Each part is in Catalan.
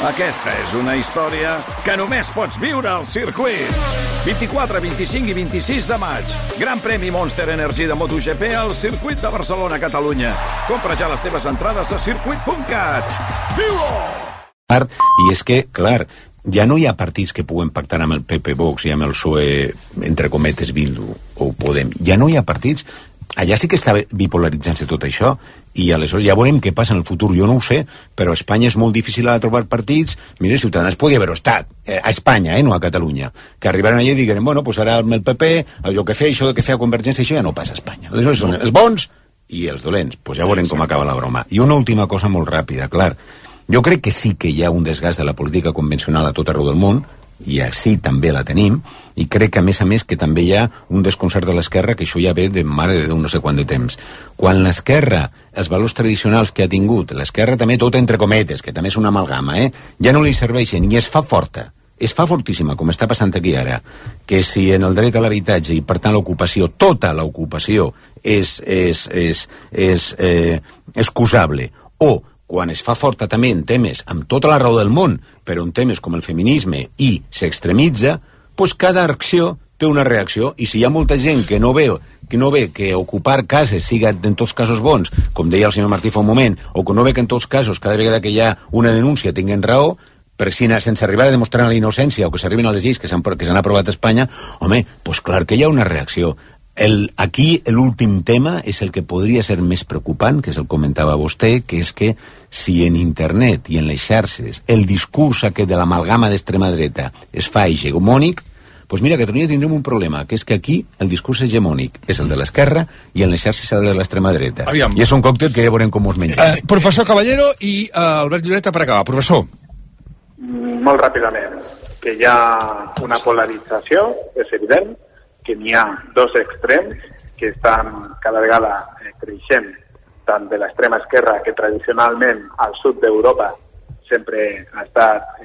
Aquesta és una història que només pots viure al circuit. 24, 25 i 26 de maig. Gran premi Monster Energy de MotoGP al circuit de Barcelona, Catalunya. Compra ja les teves entrades a circuit.cat. Viu-ho! I és que, clar, ja no hi ha partits que puguen pactar amb el PP Vox i amb el PSOE, entre cometes, Bildu o Podem. Ja no hi ha partits. Allà sí que està bipolaritzant-se tot això, i aleshores ja veurem què passa en el futur. Jo no ho sé, però a Espanya és molt difícil de trobar partits. Mira, Ciutadans podia haver estat a Espanya, no a Catalunya, que arribaran allà i digueren, bueno, pues ara amb el PP, allò que feia, això que feia Convergència, això ja no passa a Espanya. Aleshores són els bons i els dolents. Pues ja veurem com acaba la broma. I una última cosa molt ràpida, clar. Jo crec que sí que hi ha un desgast de la política convencional a tot arreu del món, i així també la tenim, i crec que a més que també hi ha un desconcert de l'esquerra, que això ja ve de mare de Déu no sé quant de temps. Quan l'esquerra, els valors tradicionals que ha tingut, l'esquerra també tot entre cometes, que també és una amalgama, ja no li serveixen, i es fa forta, es fa fortíssima, com està passant aquí ara, que si en el dret a l'habitatge i per tant l'ocupació, tota l'ocupació és excusable, o quan es fa forta també en temes amb tota la raó del món, però en temes com el feminisme i s'extremitza, doncs cada acció té una reacció, i si hi ha molta gent que no ve que ocupar cases siga en tots casos bons, com deia el senyor Martí fa un moment, o que no ve que en tots casos cada vegada que hi ha una denúncia tinguin raó, per si sense arribar a demostrar la innocència o que s'arriben a les lleis que s'han aprovat a Espanya, home, doncs clar que hi ha una reacció. Aquí l'últim tema és el que podria ser més preocupant, que és el comentava vostè, que és que si en internet i en les xarxes el discurs aquest de l'amalgama d'extrema dreta es fa hegemònic, doncs mira, a Catalunya tindrem un problema, que és que aquí el discurs hegemònic és el de l'esquerra i en les xarxes el de l'extrema dreta. Aviam. I és un còctel que ja veurem com us mengem. Professor Caballero i Albert Lloreta per acabar. Professor. Molt ràpidament, que hi ha una polarització, és evident, que n'hi ha dos extrems que estan cada vegada creixent, tant de l'extrema esquerra, que tradicionalment al sud d'Europa sempre ha estat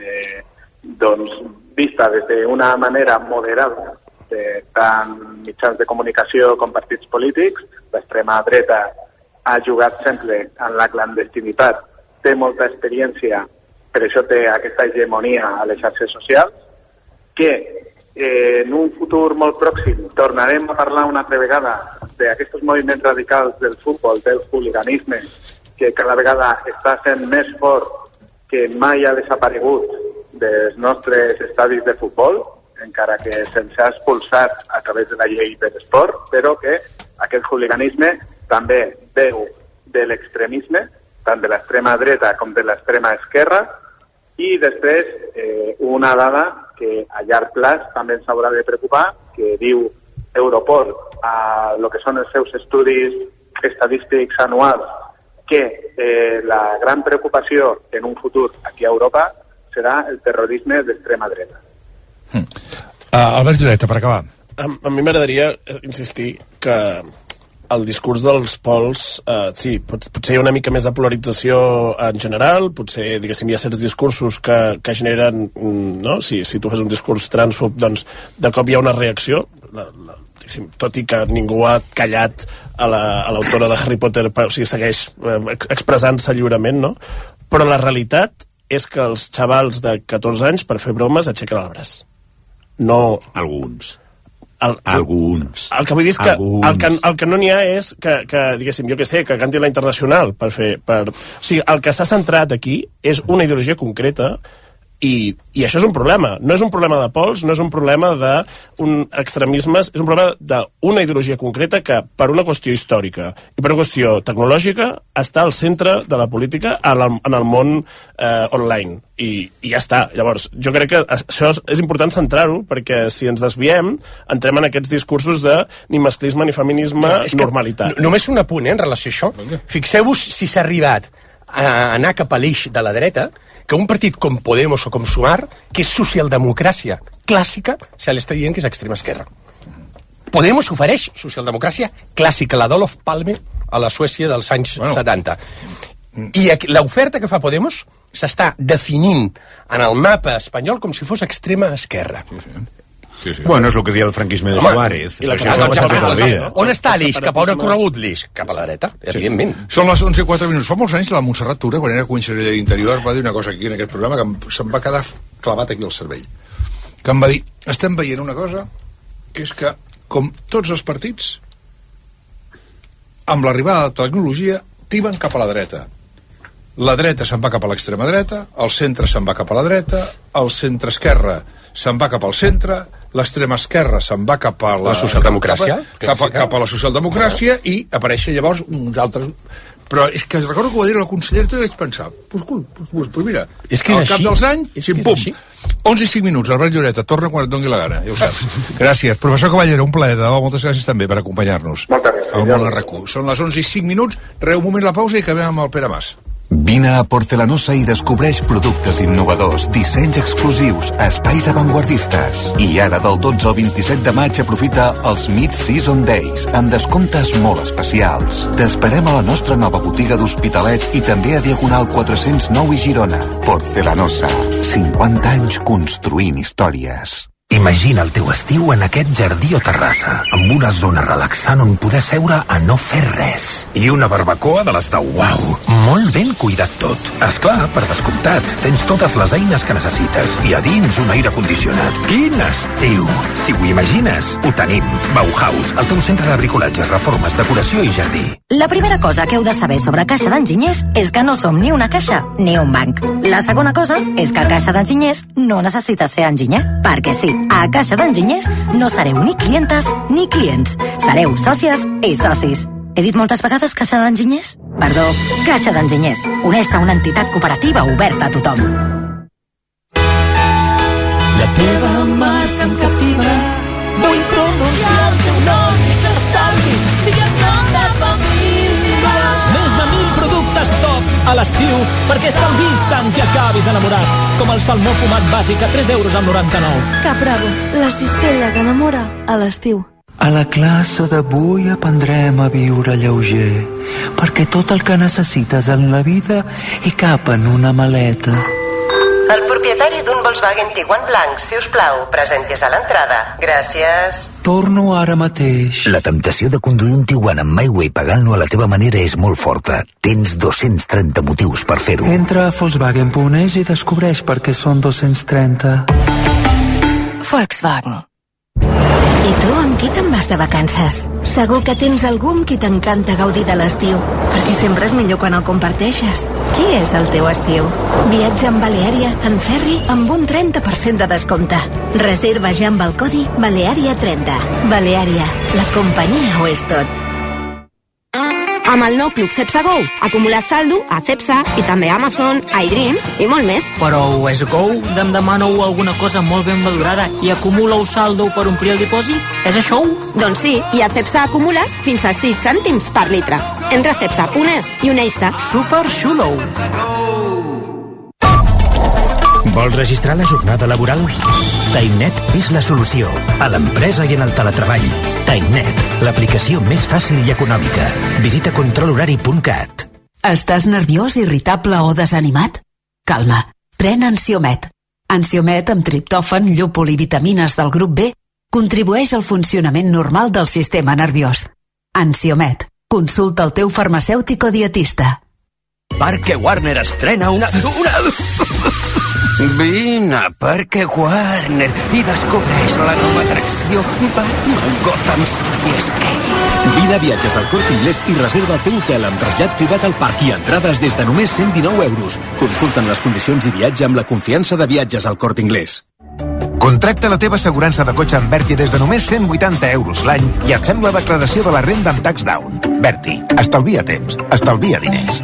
vista des d'una manera moderada de tant mitjans de comunicació com partits polítics. L'extrema dreta ha jugat sempre en la clandestinitat, té molta experiència, per això té aquesta hegemonia a les xarxes socials, que en un futur molt pròxim tornarem a parlar una altra vegada d'aquests moviments radicals del futbol, del hooliganisme, que cada vegada està sent més fort, que mai ha desaparegut dels nostres estadis de futbol, encara que se'ns ha expulsat a través de la llei de l'esport, però que aquest hooliganisme també veu de l'extremisme, tant de l'extrema dreta com de l'extrema esquerra, i després una dada que a llarg plaç també ens haurà de preocupar, que diu Europol a lo que són els seus estudis estadístics anuals, que la gran preocupació en un futur aquí a Europa serà el terrorisme d'extrema dreta. Albert Lloreta, per acabar. A mi m'agradaria insistir que el discurs dels pols, sí, potser hi ha una mica més de polarització en general, potser, diguéssim, hi ha certs discursos que generen, no? Si tu fas un discurs transfob, doncs de cop hi ha una reacció, tot i que ningú ha callat a l'autora de Harry Potter, o sigui, segueix expressant-se lliurement, no? Però la realitat és que els xavals de 14 anys, per fer bromes, aixequen el braç. No... Alguns. Alguns. El que vull dir és que el que no n'hi ha és que diguéssim, jo que sé, que canti la Internacional o sigui, el que s'ha centrat aquí és una ideologia concreta i això és un problema. No és un problema de pols, no és un problema d'un extremisme, és un problema d'una ideologia concreta que per una qüestió històrica i per una qüestió tecnològica està al centre de la política en el món online. I ja està. Llavors, jo crec que això és important centrar-ho, perquè si ens desviem, entrem en aquests discursos de ni masclisme ni feminisme, normalitat. Només un apunt, en relació a això. Fixeu-vos si s'ha arribat a anar cap a l'eix de la dreta, que un partit com Podemos o com Sumar, que és socialdemocràcia clàssica, se l'està dient que és extrema esquerra. Podemos ofereix socialdemocràcia clàssica, la d'Olof Palme a la Suècia dels anys 70. I l'oferta que fa Podemos s'està definint en el mapa espanyol com si fos extrema esquerra. Bueno, és el que deia el franquisme de Suárez. On està l'Ix? Cap on ha corregut l'Ix? Cap a la dreta, evidentment. Són les 11:04. Fa molts anys la Montserrat Tura, quan era conseller d'Interior, va dir una cosa aquí en aquest programa que se'm va quedar clavat aquí al cervell. Que em va dir, estem veient una cosa, que és que, com tots els partits, amb l'arribada de la tecnologia, tiben cap a la dreta. La dreta se'n va cap a l'extrema dreta, el centre se'n va cap a la dreta, el centre esquerra se'n va cap al centre, l'extrema esquerra se'n va cap a la socialdemocràcia, cap a la socialdemocràcia, i apareixen llavors uns altres... Però és que recordo que ho va dir la consellera i vaig pensar, pues mira, és que al cap dels anys, pum, 11:05, Albert Lloreta, torna quan et doni la gana, ja ho saps. Gràcies. Professor Caballero, un plaer, moltes gràcies també per acompanyar-nos. Moltes gràcies. Al món RAC1. Són les 11:05, un moment la pausa i acabem amb el Pere Mas. Vine a Porcelanosa i descobreix productes innovadors, dissenys exclusius, espais avantguardistes. I ara del 12 al 27 de maig aprofita els Mid-Season Days amb descomptes molt especials. T'esperem a la nostra nova botiga d'Hospitalet i també a Diagonal 409 i Girona. Porcelanosa, 50 anys construint històries. Imagina el teu estiu en aquest jardí o terrassa, amb una zona relaxant on poder seure a no fer res. I una barbacoa de les de uau. Molt ben cuidat tot. Esclar, per descomptat, tens totes les eines que necessites. I a dins un aire condicionat. Quin estiu! Si ho imagines, ho tenim. Bauhaus, el teu centre de bricolatge, reformes, decoració i jardí. La primera cosa que heu de saber sobre Caixa d'Enginyers és que no som ni una caixa ni un banc. La segona cosa és que Caixa d'Enginyers no necessita ser enginyer, perquè sí, a Caixa d'Enginyers no sereu ni clientes ni clients. Sereu sòcies i socis. He dit moltes vegades Caixa d'Enginyers? Perdó, Caixa d'Enginyers. Uneix-se a una entitat cooperativa oberta a tothom. La teva marca em captiva. Vull pronunciar el teu nom i que estalvi sigui el nom de família. Més de 1.000 productes top a l'estiu perquè estalvis tant que acabis enamorat. Com el salmó fumat bàsic a 3,99 €. Capravo, la cistella que enamora a l'estiu. A la classe d'avui aprendrem a viure lleuger, perquè tot el que necessites en la vida hi cap en una maleta. El propietari d'un Volkswagen Tiguan blanc, si us plau, presentis a l'entrada. Gràcies. Torno ara mateix. La temptació de conduir un Tiguan amb MyWay pagant-lo a la teva manera és molt forta. Tens 230 motius per fer-ho. Entra a Volkswagen.es i descobreix per què són 230. Volkswagen. I tu, amb qui te'n vas de vacances? Segur que tens algú amb qui t'encanta gaudir de l'estiu, perquè sempre és millor quan el comparteixes. Qui és el teu estiu? Viatja amb Baleària en ferri amb un 30% de descompte. Reserva ja amb el codi Baleària30. Baleària, la companyia ho és tot. Amb el nou Club Cepsa Go, acumular saldo a Cepsa i també a Amazon, iDreams i molt més. Però és Go? Em demaneu alguna cosa molt ben valorada i acumuleu saldo per omplir el dipòsit? És això? Doncs sí, i a Cepsa acumules fins a 6 cèntims per litre. Entra a Cepsa.es i uneix-te. Super xulo! Vols registrar la jornada laboral? TimeNet és la solució a l'empresa i en el teletreball. TimeNet, l'aplicació més fàcil i econòmica. Visita controlhorari.cat. Estàs nerviós, irritable o desanimat? Calma, pren Ansiomet. Ansiomet amb triptòfan, llúpol i vitamines del grup B contribueix al funcionament normal del sistema nerviós. Ansiomet. Consulta el teu farmacèutic o dietista. Parque Warner estrena una... Vine a Parque Warner i descobreix la nova atracció Batman Gotham City Escape. Vine a Viatges al Corte Inglés i reserva el teu hotel amb trasllat privat al parc i entrades des de només 119 €. Consulten les condicions i viatge amb la confiança de Viatges al Corte Inglés. Contracta la teva assegurança de cotxe amb Berti des de només 180 € l'any i et fem la declaració de la renda amb Tax Down. Berti, estalvia temps, estalvia diners.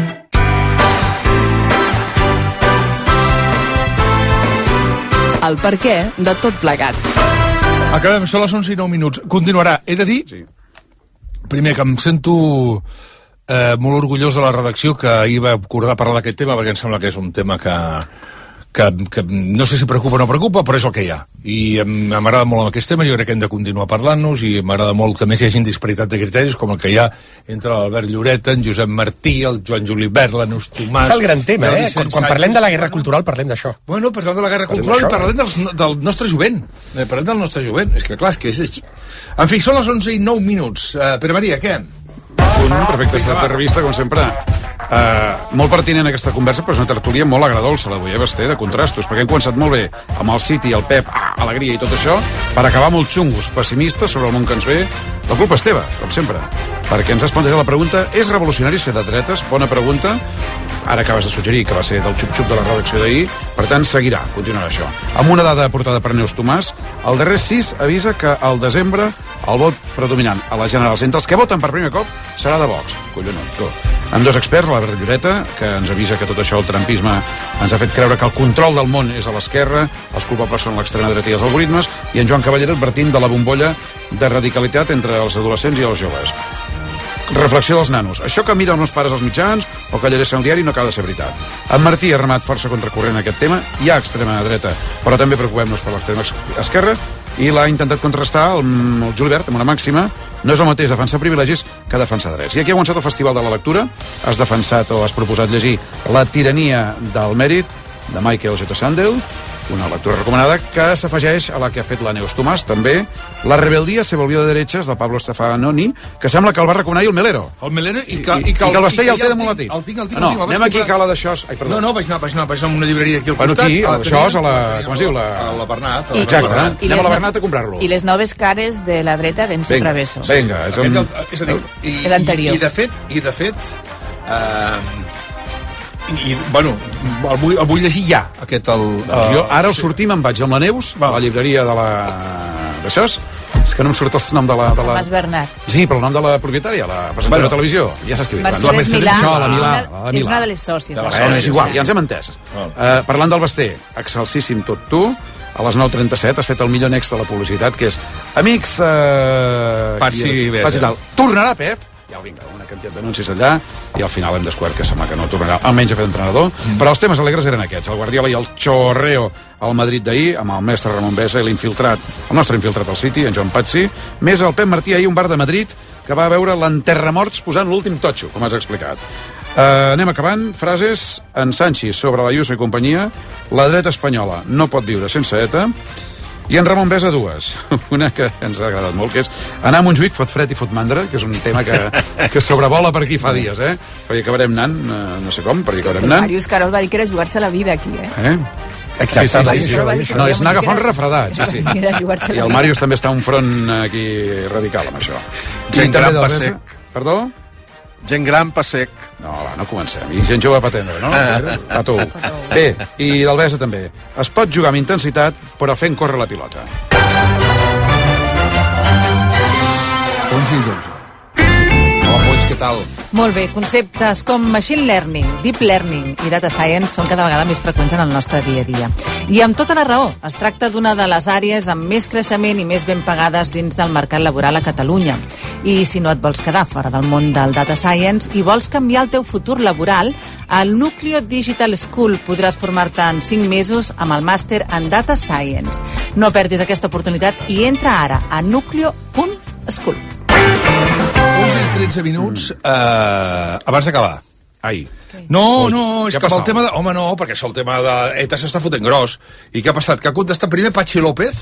El per què de tot plegat. Acabem, són les 11:09. Continuarà. He de dir, primer, que em sento molt orgullós de la redacció que ahir va acordar parlar d'aquest tema, perquè em sembla que és un tema que que no sé si preocupa o no preocupa, però és el que hi ha. I m'agrada molt aquest tema, jo crec que hem de continuar parlant-nos, i m'agrada molt que més hi hagi disparitat de criteris, com el que hi ha entre l'Albert Lloreta, en Josep Martí, el Joan Julibert, la Neus Tomàs... És el gran tema, Quan parlem de la guerra cultural, parlem d'això. Bueno, parlem de la guerra cultural i parlem del nostre jovent. Parlem del nostre jovent. És que, clar, és que és... En fi, són les 11:09. Pere Maria, què? Perfecte, estat de revista, com sempre. Molt pertinent aquesta conversa, però és una tertúlia molt agradolça, la Boia Basté, de contrastos, perquè hem començat molt bé amb el City, el Pep, alegria i tot això, per acabar molt xungos, pessimistes sobre el món que ens ve. La culpa és teva, com sempre, perquè ens has plantejat la pregunta: és revolucionari ser de dretes? Bona pregunta. Ara acabes de suggerir que va ser del xup-xup de la redacció d'ahir, per tant seguirà, continuarà això. Amb una dada aportada per Neus Tomàs, el darrer CIS avisa que al desembre el vot predominant a les generals entre els que voten per primer cop serà de Vox. Collonut, tu. Amb dos experts, l'Albert Lloreta, que ens avisa que tot això, el trumpisme, ens ha fet creure que el control del món és a l'esquerra, els culpables són l'extrema dreta i els algoritmes, i en Joan Cavallera advertint de la bombolla de radicalitat entre els adolescents i els joves. Reflexió dels nanos. Això que miren els meus pares als mitjans o que llegeixen el diari no acaba de ser veritat. En Martí ha remat força contracorrent aquest tema. Hi ha extrema dreta, però també preocupem-nos per l'extrema esquerra, i l'ha intentat contrastar el Julibert amb una màxima: no és el mateix defensar privilegis que defensar drets. I aquí ha començat el Festival de la Lectura. Has defensat o has proposat llegir La tirania del mèrit, de Michael J. Sandel, una lectura recomanada que s'afegeix a la que ha fet la Neus Tomàs, també. La rebeldia se volvió de derechas, de Pablo Stefanoni, que sembla que el va recomanar, i el Melero. El Melero i que el Basté ja el té de molt latit. El tinc. Anem aquí a Cala d'això. No, vaig anar a una llibreria aquí al costat. Aquí, d'això, a la... com es diu? A la Bernat. Exacte, anem a la Bernat a comprar-lo. I les noves cares de la dreta d'Enzo Traveso. Vinga, és l'anterior. I de fet... bueno, el vull llegir ja, aquest... Jo ara el sortim, em vaig amb la Neus, a la llibreria de la... d'això, és que no em surt el nom de la... Tomàs Bernat. Sí, però el nom de la propietària, la presentadora de televisió, ja saps què dic. Mercedes Milà. És una de les sòcies. Bueno, és igual, ja ens hem entès. Parlant del Basté, excelsíssim tot tu, a les 9:37 has fet el millor next de la publicitat, que és Amics... Patxi i tal. Tornarà Pep? Ja vinga, una quantitat d'anuncis allà, i al final hem descobert que sembla que no tornarà, almenys a fer d'entrenador. Però els temes alegres eren aquests: el Guardiola i el xorreo al Madrid d'ahir, amb el mestre Ramon Besa i l'infiltrat, el nostre infiltrat al City, en Joan Patxi, més el Pep Martí ahir, un bar de Madrid, que va veure l'enterramorts posant l'últim totxo, com has explicat. Anem acabant. Frases. En Sanchis sobre l'Ayuso i companyia: la dreta espanyola no pot viure sense ETA. I en Ramon Besa dues. Una que ens ha agradat molt, que és anar a Montjuïc fot fred i fot mandra, que és un tema que sobrevola per aquí fa dies, Perquè acabarem anant, no sé com, per aquí acabarem anant. Màrius Carol va dir que era jugar-se la vida aquí, Exacte, sí. No, és anar a agafar un refredat, sí. I el Màrius també està a un front aquí radical amb això. Gent gran pa sec. Perdó? Gent gran pa sec. No, no comencem. I gent jove pa tendre, no? A tu. Bé, i del Besa també. Es pot jugar amb intensitat, però fent córrer la pilota. 11:12. Hola, Puig, què tal? Molt bé, conceptes com machine learning, deep learning i data science són cada vegada més freqüents en el nostre dia a dia. I amb tota la raó, es tracta d'una de les àrees amb més creixement i més ben pagades dins del mercat laboral a Catalunya. I si no et vols quedar fora del món del data science i vols canviar el teu futur laboral, al Núcleo Digital School podràs formar-te en 5 mesos amb el màster en Data Science. No perdis aquesta oportunitat i entra ara a nucleo.school. 13 minuts abans d'acabar. Ai. No, és que el tema de... Home, no, perquè això el tema de ETA s'està fotent gros. I què ha passat? Que ha contestat primer Patxi López.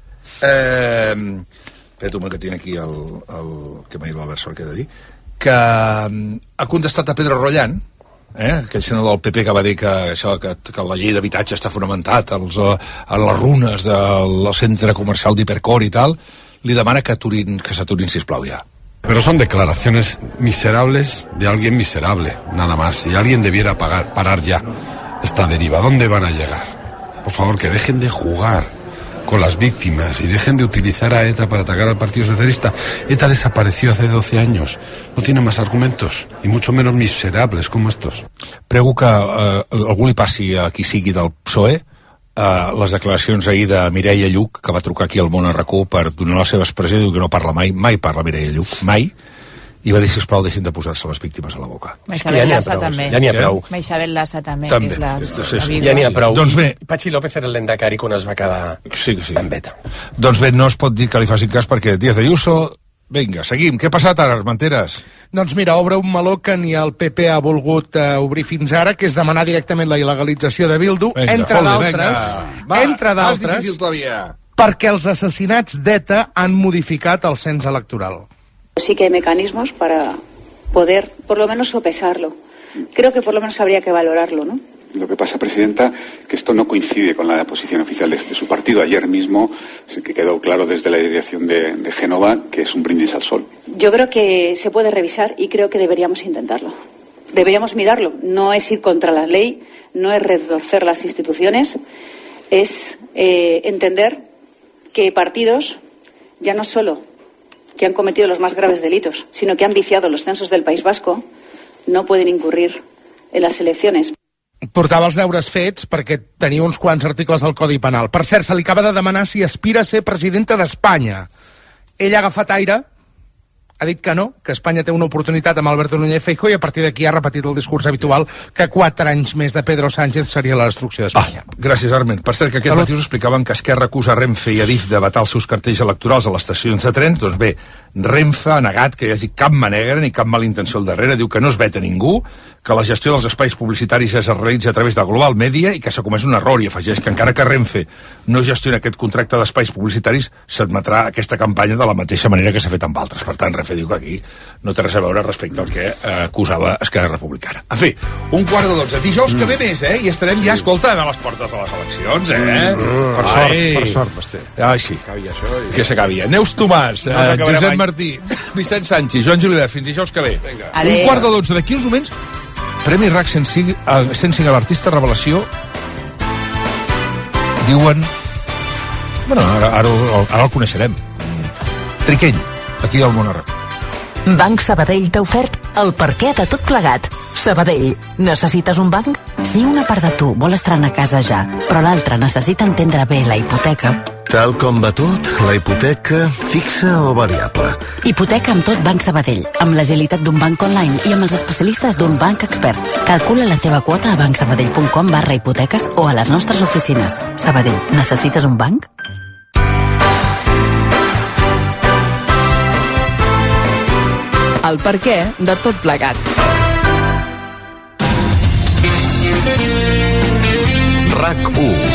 Espera un moment que tinc aquí que m'ha dit l'Albert Sort que he de dir. Que ha contestat a Pedro Rollán, aquell senador del PP que va dir que la llei d'habitatge està fonamentat a les runes del centre comercial d'Hipercor i tal. Li demana que s'aturin, sisplau, ja. Pero son declaraciones miserables de alguien miserable, nada más. Y alguien debiera parar ya esta deriva. ¿Dónde van a llegar? Por favor, que dejen de jugar con las víctimas y dejen de utilizar a ETA para atacar al Partido Socialista. ETA desapareció hace 12 años. No tiene más argumentos, y mucho menos miserables como estos. Prego que algú li passi a qui sigui del PSOE les declaracions ahir de Mireia Lluch, que va trucar aquí al Món a RAC1 per donar la seva expressió, diu que no parla mai parla Mireia Lluch, mai, i va dir, sisplau, deixin de posar-se les víctimes a la boca. Isabel Lassa també. Ja n'hi ha prou. Isabel Lassa també, També. que és la Ja n'hi ha prou. Doncs bé. Patxi López era el Lendakari quan es va quedar en beta. Doncs bé, no es pot dir que li facin cas perquè Díaz Ayuso... Vinga, seguim. Què ha passat ara, Armenteres? Doncs mira, obre un meló que ni el PP ha volgut obrir fins ara, que és demanar directament la il·legalització de Bildu, entre d'altres, perquè els assassinats d'ETA han modificat el cens electoral. Sí que hay mecanismos para poder, por lo menos, sopesarlo. Creo que por lo menos habría que valorarlo, ¿no? Lo que pasa, Presidenta, que esto no coincide con la posición oficial de su partido. Ayer mismo que quedó claro desde la dirección de Génova que es un brindis al sol. Yo creo que se puede revisar y creo que deberíamos intentarlo. Deberíamos mirarlo. No es ir contra la ley, no es retorcer las instituciones, es entender que partidos ya no solo que han cometido los más graves delitos, sino que han viciado los censos del País Vasco, no pueden incurrir en las elecciones. Portava els deures fets perquè tenia uns quants articles del Codi Penal. Per cert, se li acaba de demanar si aspira a ser presidenta d'Espanya. Ell ha agafat aire, ha dit que no, que Espanya té una oportunitat amb Alberto Núñez Feijóo i a partir d'aquí ha repetit el discurs habitual que 4 anys més de Pedro Sánchez seria la destrucció d'Espanya. Gràcies, Arment. Per cert, que aquest matí us explicaven que Esquerra acusa Renfe i Adif de vetar els seus cartells electorals a les estacions de trens. Doncs bé, Renfe ha negat que hi hagi cap mà negra ni cap mala intenció al darrere. Diu que no es veta ningú, que la gestió dels espais publicitaris es realitza a través de Global Media i que s'ha comès un error, i afegeix que encara que Renfe no gestiona aquest contracte d'espais publicitaris, s'admetrà aquesta campanya de la mateixa manera que s'ha fet amb altres. Per tant, Renfe diu que aquí no té res a veure respecte al que acusava Esquerra Republicana. En fi, 11:45. Dijous que ve més, I estarem ja, escolta, a les portes de les eleccions, Per sort, Basté. Ai, sí. Que s'acabi. Neus Tomàs, Josep Martí, Vicent Sánchez, Joan Julivert, fins dijous que ve. 11:45. D'aquí uns moments, Premi RAC 105 a l'artista revelació. Diuen... Bueno, ara el coneixerem. Triquell, aquí al Món Arreu. Banc Sabadell t'ha ofert el perquè de tot plegat. Sabadell, necessites un banc? Si una part de tu vol estrenar casa ja, però l'altra necessita entendre bé la hipoteca... Tal com va tot, la hipoteca fixa o variable? Hipoteca amb tot Banc Sabadell, amb l'agilitat d'un banc online i amb els especialistes d'un banc expert. Calcula la teva quota a bancsabadell.com/hipoteques o a les nostres oficines. Sabadell, necessites un banc? El perquè de tot plegat. RAC1.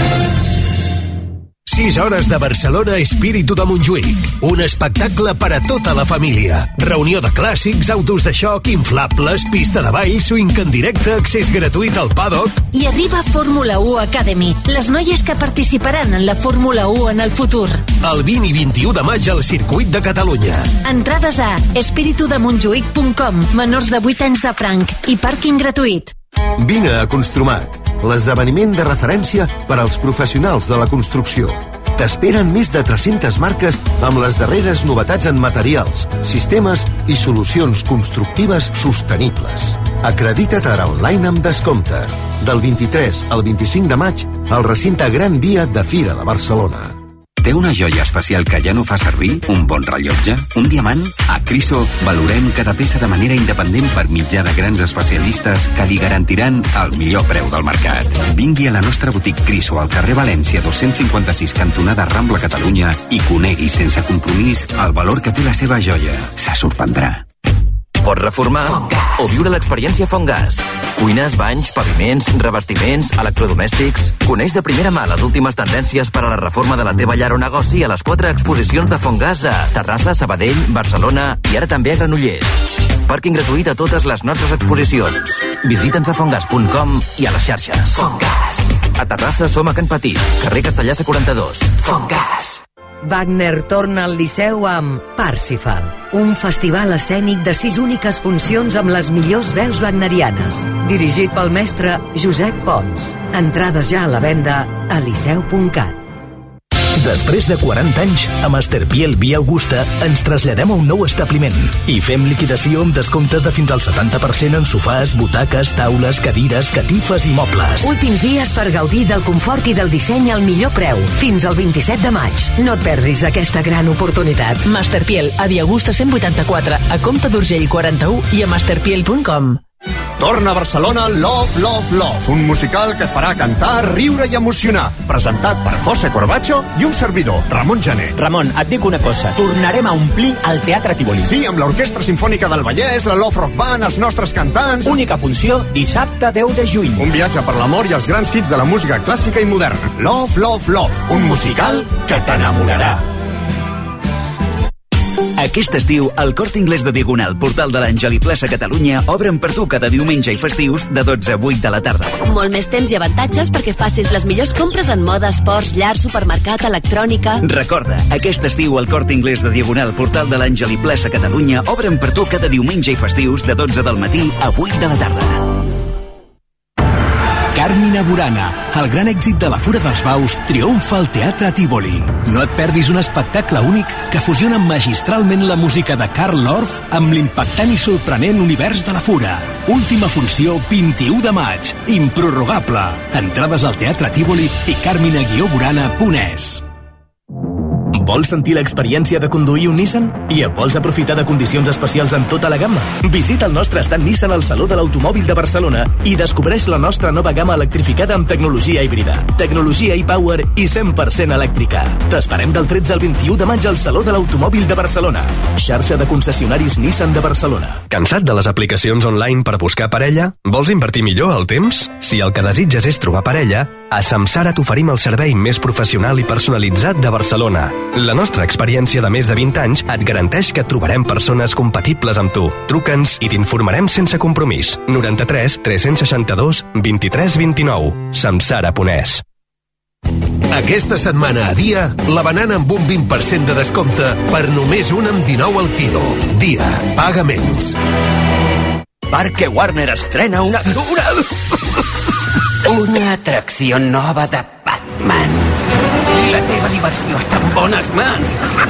6 hores de Barcelona Espíritu de Montjuïc. Un espectacle per a tota la família. Reunió de clàssics, autos de xoc, inflables, pista de ball, swing en directe, accés gratuït al paddock. I arriba Fórmula 1 Academy, les noies que participaran en la Fórmula 1 en el futur. El 20 i 21 de maig al Circuit de Catalunya. Entrades a espiritudemontjuïc.com, menors de 8 anys de franc i pàrquing gratuït. Vine a Construmat, l'esdeveniment de referència per als professionals de la construcció. T'esperen més de 300 marques amb les darreres novetats en materials, sistemes i solucions constructives sostenibles. Acredita't ara online amb descompte. Del 23 al 25 de maig al recinte Gran Via de Fira de Barcelona. Té una joia especial que ja no fa servir? Un bon rellotge? Un diamant? A Criso valorem cada peça de manera independent per mitjà de grans especialistes que li garantiran el millor preu del mercat. Vingui a la nostra botiga Criso al carrer València 256 cantonada Rambla Catalunya i conegui sense compromís el valor que té la seva joia. Se sorprendrà. Pots reformar o viure l'experiència Fongas. Cuines, banys, paviments, revestiments, electrodomèstics... Coneix de primera mà les últimes tendències per a la reforma de la teva llar o negoci a les 4 exposicions de Fongas a Terrassa, Sabadell, Barcelona i ara també a Granollers. Pàrquing gratuït a totes les nostres exposicions. Visita'ns a fongas.com i a les xarxes. Fongas. A Terrassa som a Can Petit, carrer Castellassa 42. Fongas. Wagner torna al Liceu amb Parsifal, un festival escènic de 6 úniques funcions amb les millors veus wagnerianes, dirigit pel mestre Josep Pons. Entrades ja a la venda a liceu.cat. Després de 40 anys, a Masterpiel Via Augusta ens traslladem a un nou establiment i fem liquidació amb descomptes de fins al 70% en sofàs, butaques, taules, cadires, catifes i mobles. Últims dies per gaudir del confort i del disseny al millor preu. Fins al 27 de maig. No et perdis aquesta gran oportunitat. Masterpiel, a Via Augusta 184, a Comte d'Urgell 41 i a masterpiel.com. Torna a Barcelona Love, Love, Love, un musical que et farà cantar, riure i emocionar. Presentat per José Corbacho i un servidor, Ramon Jané. Ramon, et dic una cosa. Tornarem a omplir el Teatre Tívoli. Sí, amb l'Orquestra Simfònica del Vallès, la Love Rock Band, els nostres cantants... Única funció, dissabte 10 de juny. Un viatge per l'amor i els grans hits de la música clàssica i moderna. Love, Love, Love, un musical que t'enamorarà. Aquest estiu, el Corte Inglés de Diagonal, Portal de l'Àngel i plaça Catalunya obren per tu cada diumenge i festius de 12 a 8 de la tarda. Molt més temps i avantatges perquè facis les millors compres en moda, esports, llar, supermercat, electrònica... Recorda, aquest estiu el Corte Inglés de Diagonal, Portal de l'Àngel i plaça Catalunya obren per tu cada diumenge i festius de 12 del matí a 8 de la tarda. Carmina Burana, el gran èxit de la Fura dels Baus, triomfa al Teatre Tívoli. No et perdis un espectacle únic que fusiona magistralment la música de Carl Orff amb l'impactant i sorprenent univers de la Fura. Última funció, 21 de maig. Improrrogable. Entrades al Teatre Tívoli i carmina-burana.es. Vols sentir l'experiència de conduir un Nissan? I et vols aprofitar de condicions especials en tota la gamma? Visita el nostre stand Nissan al Saló de l'Automòbil de Barcelona i descobreix la nostra nova gamma electrificada amb tecnologia híbrida, tecnologia e-Power i 100% elèctrica. T'esperem del 13 al 21 de maig al Saló de l'Automòbil de Barcelona. Xarxa de concessionaris Nissan de Barcelona. Cansat de les aplicacions online per buscar parella? Vols invertir millor el temps? Si el que desitges és trobar parella, a Samsara t'oferim el servei més professional i personalitzat de Barcelona. La nostra experiència de més de 20 anys et garanteix que trobarem persones compatibles amb tu. Truca'ns i t'informarem sense compromís. 93 362 23 29. Samsara.es. Aquesta setmana a Dia, la banana amb un 20% de descompte per només un amb 19 al quilo. Dia, paga menys. Perquè Warner estrena una atracció nova de Batman. La teva diversió està en bones mans.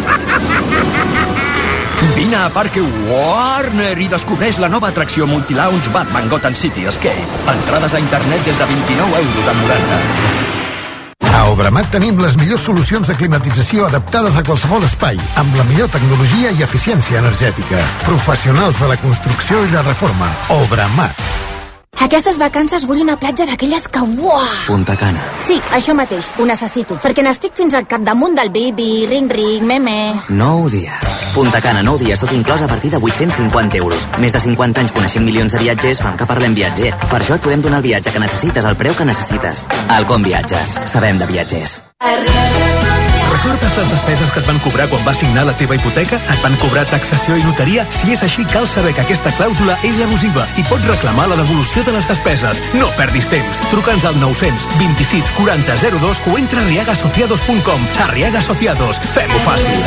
Vine a Parque Warner i descobreix la nova atracció multilounge Batman Gotham City Escape. Entrades a internet des de 29 euros amb 90. A Obramat tenim les millors solucions de climatització adaptades a qualsevol espai, amb la millor tecnologia i eficiència energètica. Professionals de la construcció i la reforma. Obramat. Aquestes vacances vull una platja d'aquelles que... Uah! Punta Cana. Sí, això mateix, ho necessito, perquè n'estic fins al capdamunt del bibi, ring-ring, meme... 9 dies. Punta Cana, 9 dies, tot inclòs a partir de 850 euros. Més de 50 anys coneixent milions de viatgers fan que parlem viatger. Per això et podem donar el viatge que necessites al preu que necessites. Alcom Viatges. Sabem de viatgers. Recordes les despeses que et van cobrar quan vas signar la teva hipoteca? Et van cobrar taxació i notaria? Si és així, cal saber que aquesta clàusula és abusiva i pots reclamar la devolució de les despeses. No perdis temps. Truca'ns al 900 26 40 02 o entra a arriagasociados.com. Arriaga Asociados. Fem-ho fàcil.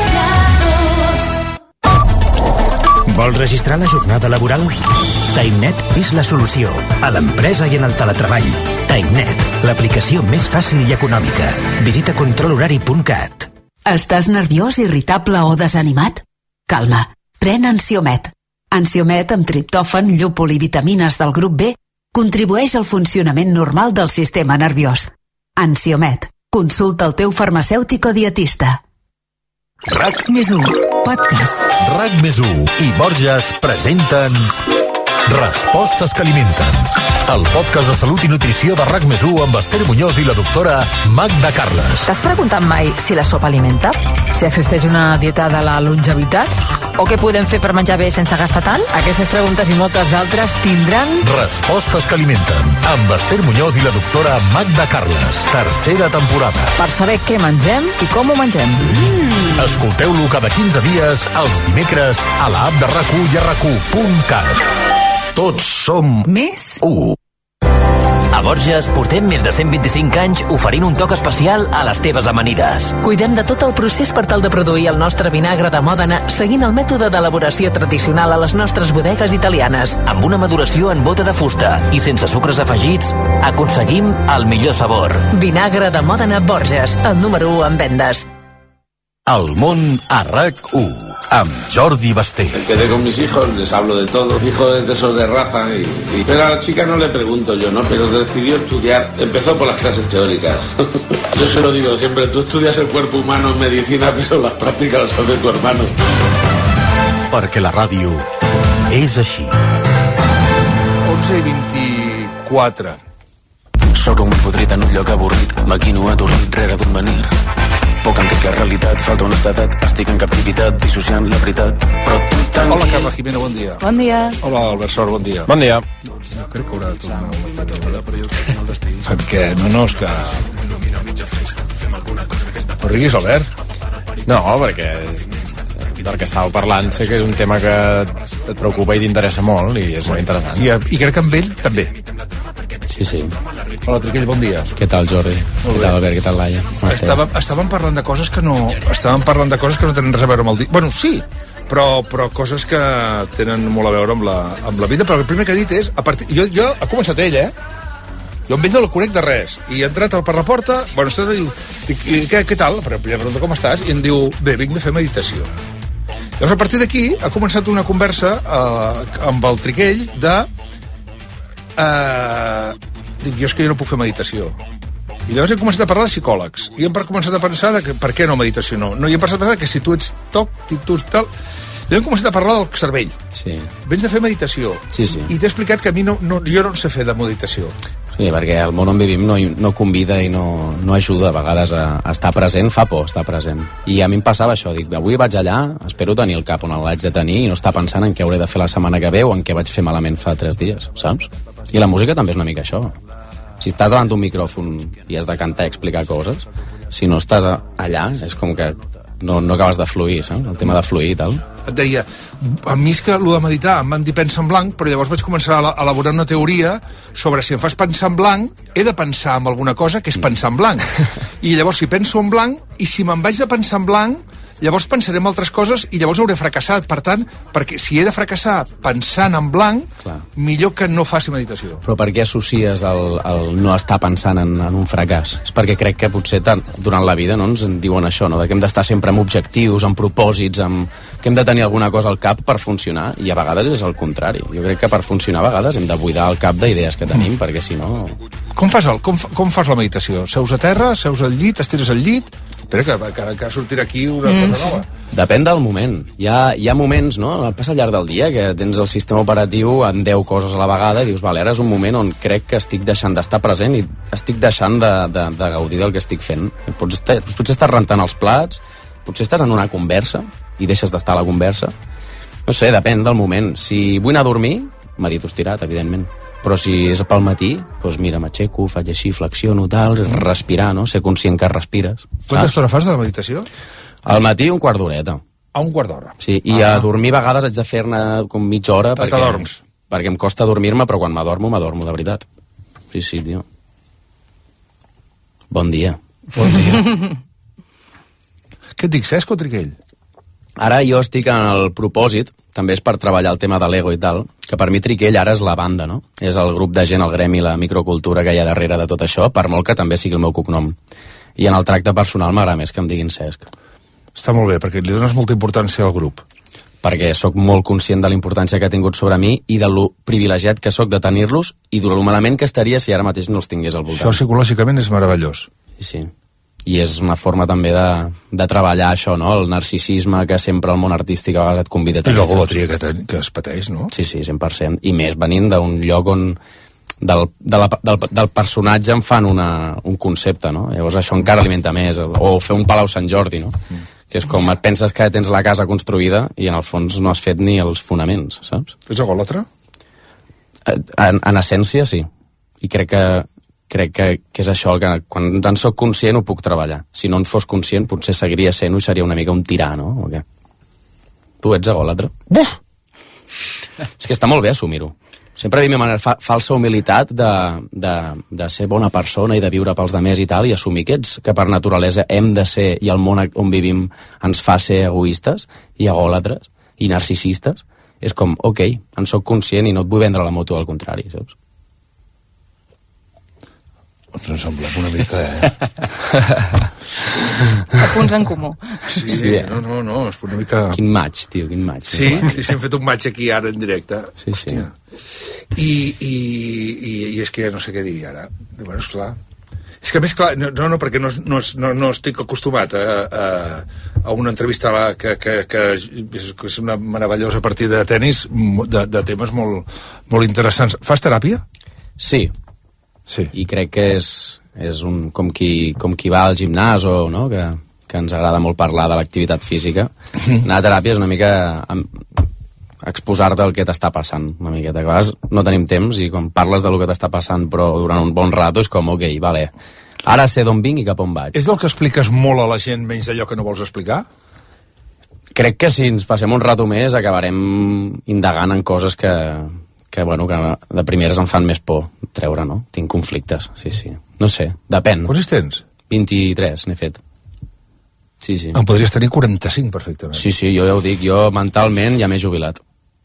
Vols registrar la jornada laboral? TimeNet és la solució. A l'empresa i en el teletreball. TimeNet, l'aplicació més fàcil i econòmica. Visita controlhorari.cat. Estàs nerviós, irritable o desanimat? Calma, pren Ansiomet. Ansiomet amb triptòfan, llúpol i vitamines del grup B contribueix al funcionament normal del sistema nerviós. Ansiomet. Consulta el teu farmacèutic o dietista. RAC+1 Podcast. RAC+1 i Borges presenten Respostes que alimenten, el podcast de salut i nutrició de RAC+1 amb Esther Muñoz i la doctora Magda Carles. T'has preguntat mai si la sopa alimenta? Si existeix una dieta de la longevitat? O què podem fer per menjar bé sense gastar tant? Aquestes preguntes i moltes d'altres tindran... Respostes que alimenten, amb Esther Muñoz i la doctora Magda Carles. Tercera temporada. Per saber què mengem i com ho mengem. Escolteu-lo cada 15 dies, els dimecres, a l'app de RAC1 i a RAC1.cat. Tots som més 1. A Borges portem més de 125 anys oferint un toc especial a les teves amanides. Cuidem de tot el procés per tal de produir el nostre vinagre de Mòdena seguint el mètode d'elaboració tradicional a les nostres bodegues italianes. Amb una maduració en bota de fusta i sense sucres afegits, aconseguim el millor sabor. Vinagre de Mòdena Borges, el número 1 en vendes. El món a RAC1 amb Jordi Basté. Me quedé con mis hijos, les hablo de todo. Mi hijo es de esos de raza pero a la chica no le pregunto yo, ¿no? Pero decidió estudiar, empezó por las clases teóricas. Yo se lo digo siempre, tú estudias el cuerpo humano en medicina, pero las prácticas las hace tu hermano. Perquè la ràdio és així. 11:24. Soc un podrit en un lloc avorrit, maquino atorrit rere d'un menir. Poc em crec la realitat, falta honestedat, estic en captivitat, dissociant la veritat, però tu tan... Hola, Carla Jimena, bon dia. Bon dia. Hola, Albert Sor, bon dia. Bon dia. No crec que haurà de tornar per què? No, és que... No riguis, Albert. No, perquè estàveu parlant, sé que és un tema que et preocupa i t'interessa molt i és molt interessant. I crec que amb ell també. Sí. Hola, Triquell, bon dia. Què tal, Jordi? Què tal, Albert? Què tal, Laia? Estàvem parlant de coses que no tenen res a veure amb el dia. Bueno, sí, però coses que tenen molt a veure amb la vida. Però el primer que he dit és... Jo ha començat ell, Jo amb ell no el conec de res. I he entrat per la porta... Bueno, dic, què tal? Però primera pregunta, com estàs? I em diu, bé, vinc de fer meditació. Llavors, a partir d'aquí, ha començat una conversa amb el Triquell de... Dic, és que jo no puc fer meditació. I llavors hem començat a parlar de psicòlegs. I hem començat a pensar que per què no meditació no. I hem pensat que si tu ets tal... I hem començat a parlar del cervell. Sí. Vens de fer meditació. Sí. I t'he explicat que a mi jo no sé fer de meditació. Sí, perquè el món on vivim no convida i no ajuda a vegades a estar present, fa por estar present. I a mi em passava això, dic, avui vaig allà, espero tenir el cap on l'haig de tenir i no estar pensant en què hauré de fer la setmana que ve o en què vaig fer malament fa 3 dies, saps? I la música també és una mica això. Si estàs davant d'un micròfon i has de cantar i explicar coses, si no estàs allà, és com que no acabes de fluir, saps? El tema de fluir i tal. Et deia, a mi és que el de meditar em van dir pensa en blanc, però llavors vaig començar a elaborar una teoria sobre si em fas pensar en blanc, he de pensar en alguna cosa que és pensar en blanc. I llavors si penso en blanc, i si me'n vaig de pensar en blanc, llavors pensaré en altres coses i llavors hauré fracassat. Per tant, perquè si he de fracassar pensant en blanc, clar, millor que no faci meditació. Però per què associes el no estar pensant en un fracàs? És perquè crec que potser durant la vida no ens en diuen això, no? Que hem d'estar sempre amb objectius, amb propòsits, que hem de tenir alguna cosa al cap per funcionar, i a vegades és el contrari. Jo crec que per funcionar a vegades hem de buidar el cap d'idees que tenim, perquè si no... Com fas la meditació? Seus a terra, seus al llit, estires al llit? Espera, que sortirà aquí una cosa nova. Depèn del moment. Hi ha moments, no?, passa al llarg del dia, que tens el sistema operatiu en 10 coses a la vegada i dius, vale, ara és un moment on crec que estic deixant d'estar present i estic deixant de gaudir del que estic fent. Potser estàs rentant els plats, potser estàs en una conversa i deixes d'estar a la conversa. No sé, depèn del moment. Si vull anar a dormir, medito estirat, evidentment. Però si és pel matí, doncs mira, m'aixeco, faig així, flexiono, tal, respirar, no? Ser conscient que respires. Quanta estona fas de meditació? Al matí un quart d'horeta. A un quart d'hora? Sí, i a dormir a vegades haig de fer-ne com mitja hora perquè em costa dormir-me, però quan m'adormo de veritat. Sí, tio. Bon dia. Bon dia. Què et dic, Cesc o Triquell? Ara jo estic en el propòsit, també és per treballar el tema de l'ego i tal, que per mi Triquell ara és la banda, no? És el grup de gent, el gremi, la microcultura que hi ha darrere de tot això, per molt que també sigui el meu cognom. I en el tracte personal m'agrada més que em diguin Cesc. Està molt bé, perquè li dones molta importància al grup. Perquè sóc molt conscient de la importància que ha tingut sobre mi i de lo privilegiat que sóc de tenir-los i de lo malament que estaria si ara mateix no els tingués al voltant. Això psicològicament és meravellós. Sí. I és una forma també de treballar això, no? El narcisisme que sempre el món artístic a vegades et convida a tenir. I l'egolotria que es pateix, no? Sí, 100%. I més venint d'un lloc on del personatge en fan un concepte, no? Llavors això encara alimenta més. O fer un Palau Sant Jordi, no? Que és com et penses que tens la casa construïda i en el fons no has fet ni els fonaments, saps? Ets egòlatra? En essència, sí. I crec que és això, que quan en soc conscient ho puc treballar. Si no en fos conscient potser seguiria sent-ho i seria una mica un tirà, no? O què? Tu ets egòlatre? Buf! És que està molt bé assumir-ho. sempre vivim amb una falsa humilitat de ser bona persona i de viure pels demés i tal, i assumir que per naturalesa hem de ser, i el món on vivim ens fa ser egoistes i egòlatres i narcisistes, és com, ok, en soc conscient i no et vull vendre la moto, al contrari, saps? Ens semblem una mica, A punts en comú. Sí, no, és una mica... Quin match, tio, quin match. Sí, hem fet un match aquí ara en directe. Sí. I és que no sé què dir ara. Bueno, esclar. És que a més, clar, perquè no estic acostumat a una entrevista que és una meravellosa partida de tennis, de temes molt interessants. Fas teràpia? Sí. I crec que és com qui va al gimnàs o no, que ens agrada molt parlar de l'activitat física. Anar a teràpia és una mica exposar-te al que t'està passant una miqueta. A vegades no tenim temps i quan parles del que t'està passant però durant un bon rato és com, ok, vale, ara sé d'on vinc i cap on vaig. És del que expliques molt a la gent menys d'allò que no vols explicar? Crec que si ens passem un rato més acabarem indagant en coses que de primeres em fan més por treure, no? Tinc conflictes, sí. No sé, depèn. Quants tens? 23, n'he fet. Sí. En podries tenir 45, perfectament. Sí, jo ja ho dic, jo mentalment ja m'he jubilat.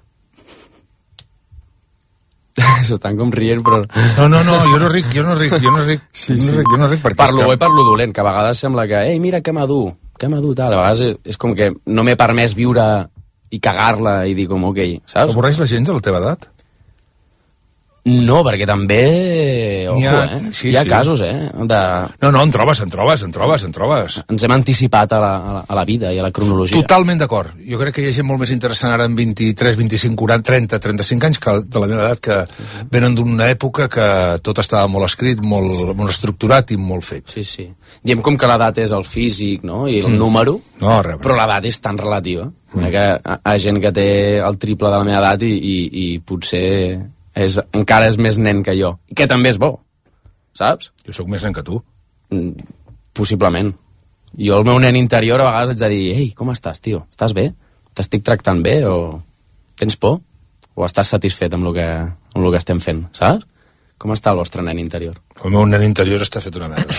S'estan com rient, però... No, jo no ric. Jo no ric perquè... Parlo bo i parlo dolent, que a vegades sembla que, ei, mira que madur, tal. A vegades és com que no m'he permès viure i cagar-la i dir com, ok, saps? Avorreix la gent de la teva edat? No, perquè també... Ojo, hi ha casos, No, en trobes. Ens hem anticipat a la vida i a la cronologia. Totalment d'acord. Jo crec que hi ha gent molt més interessant ara amb 23, 25, 40, 30, 35 anys que de la meva edat, que venen d'una època que tot estava molt escrit, molt estructurat i molt fet. Sí. Diem com que l'edat és el físic, no?, i el número, però l'edat és tan relativa. Que hi ha gent que té el triple de la meva edat i potser... encara és més nen que jo, que també és bo, saps? Jo sóc més nen que tu. Possiblement. Jo, el meu nen interior, a vegades haig de dir, ei, com estàs, tio? Estàs bé? T'estic tractant bé? O tens por? O estàs satisfet amb el que estem fent, saps? Com està el vostre nen interior? El meu nen interior està fet una merda.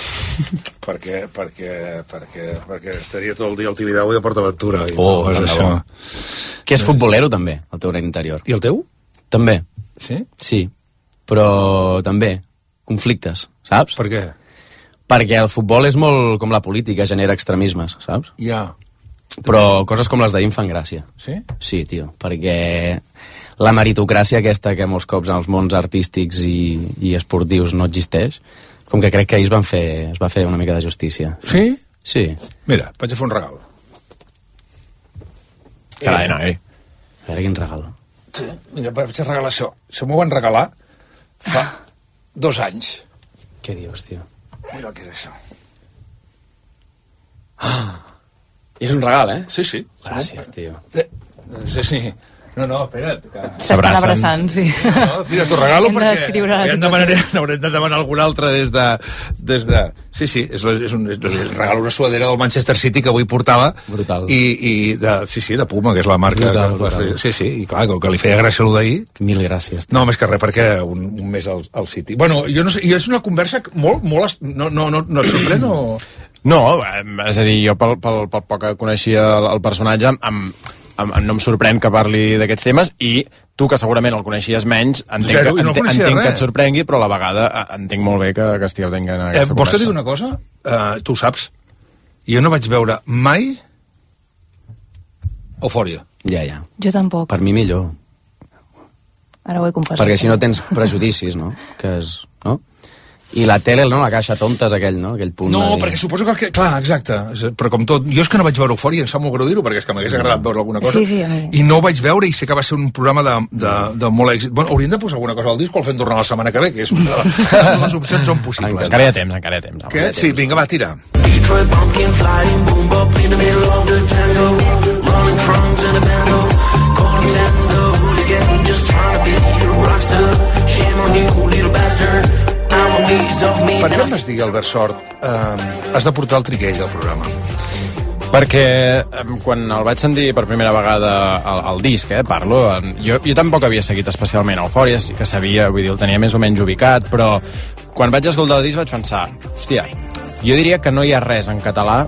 perquè estaria tot el dia al Tibidabo i a PortAventura. Que és futbolero, també, el teu nen interior. I el teu? També. Sí? Sí, però també conflictes, saps? Per què? Perquè el futbol és molt com la política, genera extremismes, saps? Ja. Però coses com les d'ahir em fan gràcia. Sí? Sí, tio, perquè la meritocràcia aquesta que molts cops en els mons artístics i esportius no existeix, com que crec que ahir es va fer una mica de justícia. Sí? Sí. Mira, vaig a fer un regal. Carai, noi. A veure quin regal. Sí, mira, vaig a regalar això. Això m'ho van regalar fa 2 anys. Què dius, tio? Mira el que és això. És un regal, eh? Sí. Gràcies, tio. Sí. No, espera't. S'estan abraçant, sí. No, mira, t'ho regalo perquè haurem de demanar algun altre des de... Sí, regalo una suadera del Manchester City que avui portava. Brutal. I de Puma, que és la marca. Brutal. Sí, i clar, com que li feia gràcia allò d'ahir... Mil gràcies. No, més que res, perquè un mes al City. Bueno, jo no sé, i és una conversa molt... No et sorprèn o...? No, és a dir, jo pel poc que coneixia el personatge, no em sorprèn que parli d'aquests temes, i tu, que segurament el coneixies menys, entenc que et sorprengui, però a la vegada entenc molt bé que estigueu tenint aquesta conversa. Vols que digui una cosa? Tu ho saps. Jo no vaig veure mai Eufòria. Ja. Jo tampoc. Per mi millor. Ara ho he confessat. Perquè així no tens prejudicis, no? No? I la tele, no? La caixa tontes, aquell punt. No, perquè suposo que... Clar, exacte. Però com tot... Jo és que no vaig veure Eufòria, em sap molt greu dir-ho, perquè és que m'hagués agradat veure alguna cosa. Sí, a mi. I no ho vaig veure, i sé que va ser un programa de molt èxit. Bueno, hauríem de posar alguna cosa al disc o el fem tornar la setmana que ve, que és una de les opcions són possibles. Encara hi ha temps. Què? Sí, vinga, va, tira. Detroit pumpkin flying, boom bop in the middle of the tango, rolling drums in a bando, calling tender, hooligan, just trying to be a rockstar, shame on you, little bastard. Per què em vas dir, Albert Sort, has de portar el Triquell al programa? Perquè quan el vaig sentir per primera vegada al disc, parlo, jo tampoc havia seguit especialment Eufòria, sí que sabia, vull dir, el tenia més o menys ubicat, però quan vaig escoltar el disc vaig pensar, hòstia, jo diria que no hi ha res en català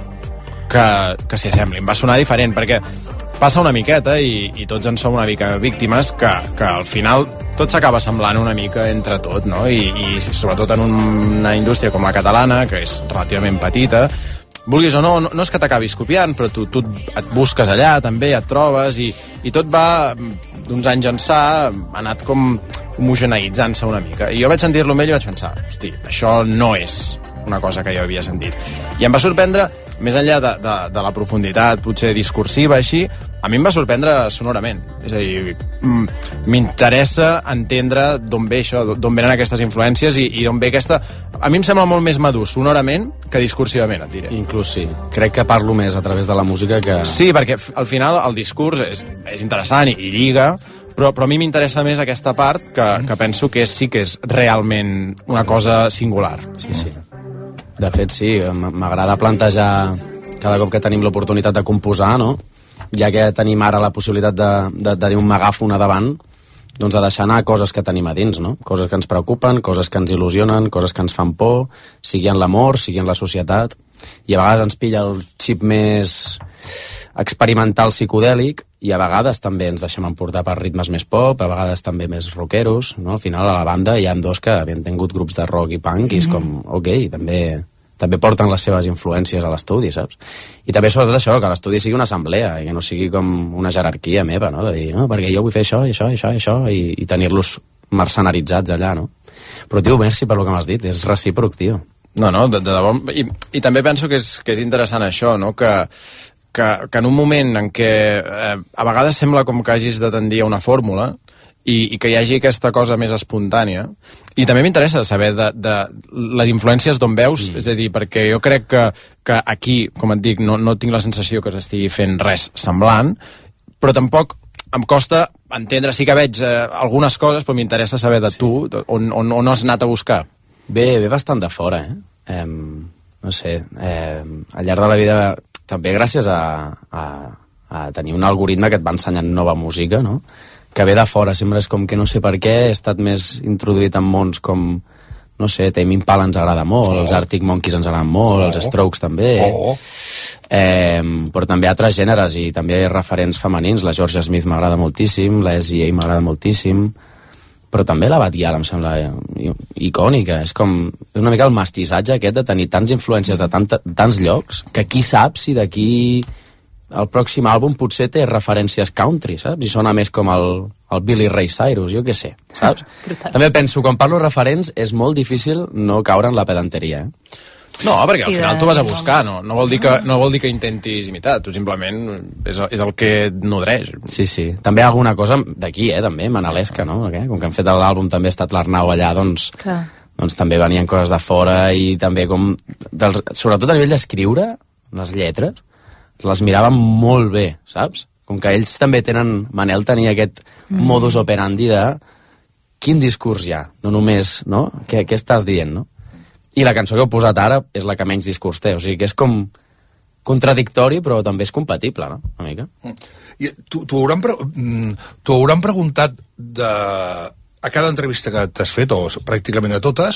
que s'hi assembli. Em va sonar diferent, perquè passa una miqueta i tots en som una mica víctimes que al final tot s'acaba semblant una mica entre tot, no? I sobretot en una indústria com la catalana, que és relativament petita, vulguis o no és que t'acabis copiant, però tu et busques allà, també et trobes, i tot va, d'uns anys ençà, ha anat com homogeneïtzant-se una mica. I jo vaig sentir-lo amb ell i vaig pensar, hosti, això no és una cosa que jo havia sentit. I em va sorprendre, més enllà de la profunditat, potser discursiva, així, a mi em va sorprendre sonorament. És a dir, m'interessa entendre d'on ve això, d'on venen aquestes influències i d'on ve aquesta... A mi em sembla molt més madur sonorament que discursivament, et diré. Inclús sí. Crec que parlo més a través de la música que... Sí, perquè al final el discurs és interessant i lliga, però a mi m'interessa més aquesta part que penso que sí que és realment una cosa singular. Sí. De fet, sí, m'agrada plantejar cada cop que tenim l'oportunitat de composar, no? Ja que tenim ara la possibilitat de tenir un megàfon a davant, doncs de deixar anar coses que tenim a dins, no? Coses que ens preocupen, coses que ens il·lusionen, coses que ens fan por, sigui en l'amor, sigui en la societat, i a vegades ens pilla el xip més experimental psicodèlic, i a vegades també ens deixem emportar per ritmes més pop, a vegades també més rockeros, no? Al final a la banda hi ha dos que havien tingut grups de rock i punk, i és com, ok, també porten les seves influències a l'estudi, saps? I també sobretot això, que l'estudi sigui una assemblea i que no sigui com una jerarquia meva, no? De dir, no, perquè jo vull fer això, i això, i això, i això, i tenir-los mercenaritzats allà, no? Però, tio, merci per lo que m'has dit, és recíproc, tio. No, de debò. I també penso que és interessant això, no? Que en un moment en què a vegades sembla com que hagis de tendir a una fórmula i que hi hagi aquesta cosa més espontània. I també m'interessa saber de les influències d'on veus, és a dir, perquè jo crec que aquí, com et dic, no tinc la sensació que s'estigui fent res semblant, però tampoc em costa entendre, sí que veig algunes coses, però m'interessa saber de tu, on has anat a buscar. Ve bastant de fora, no sé, al llarg de la vida, també gràcies a tenir un algoritme que et va ensenyant nova música, no? Que ve de fora, sempre és com que no sé per què he estat més introduït en mons com, no sé, Tame Impala ens agrada molt, els Arctic Monkeys ens agraden molt, els Strokes també, però també altres gèneres i també referents femenins, la Georgia Smith m'agrada moltíssim, la S.E.A. m'agrada moltíssim, però també la Batgirl em sembla icònica, és una mica el mestissatge aquest de tenir tants influències de tants llocs, que qui sap si d'aquí el pròxim àlbum potser té referències country, saps? I sona més com el Billy Ray Cyrus, jo què sé, saps? També penso, quan parlo referents, és molt difícil no caure en la pedanteria, No, perquè al final tu vas a buscar, no vol dir que intentis imitar, tu simplement és el que et nodreix. Sí. També alguna cosa d'aquí, també, manalesca, no? Com que hem fet l'àlbum també ha estat l'Arnau allà, doncs també venien coses de fora i també com... Sobretot a nivell d'escriure, les lletres, les miraven molt bé, saps? Com que ells també tenen... Manel tenia aquest modus operandi de quin discurs hi ha, no només, no? Què estàs dient, no? I la cançó que heu posat ara és la que menys discurs té, o sigui que és com contradictori, però també és compatible, no? Una mica. I t'ho hauran preguntat a cada entrevista que t'has fet, o pràcticament a totes,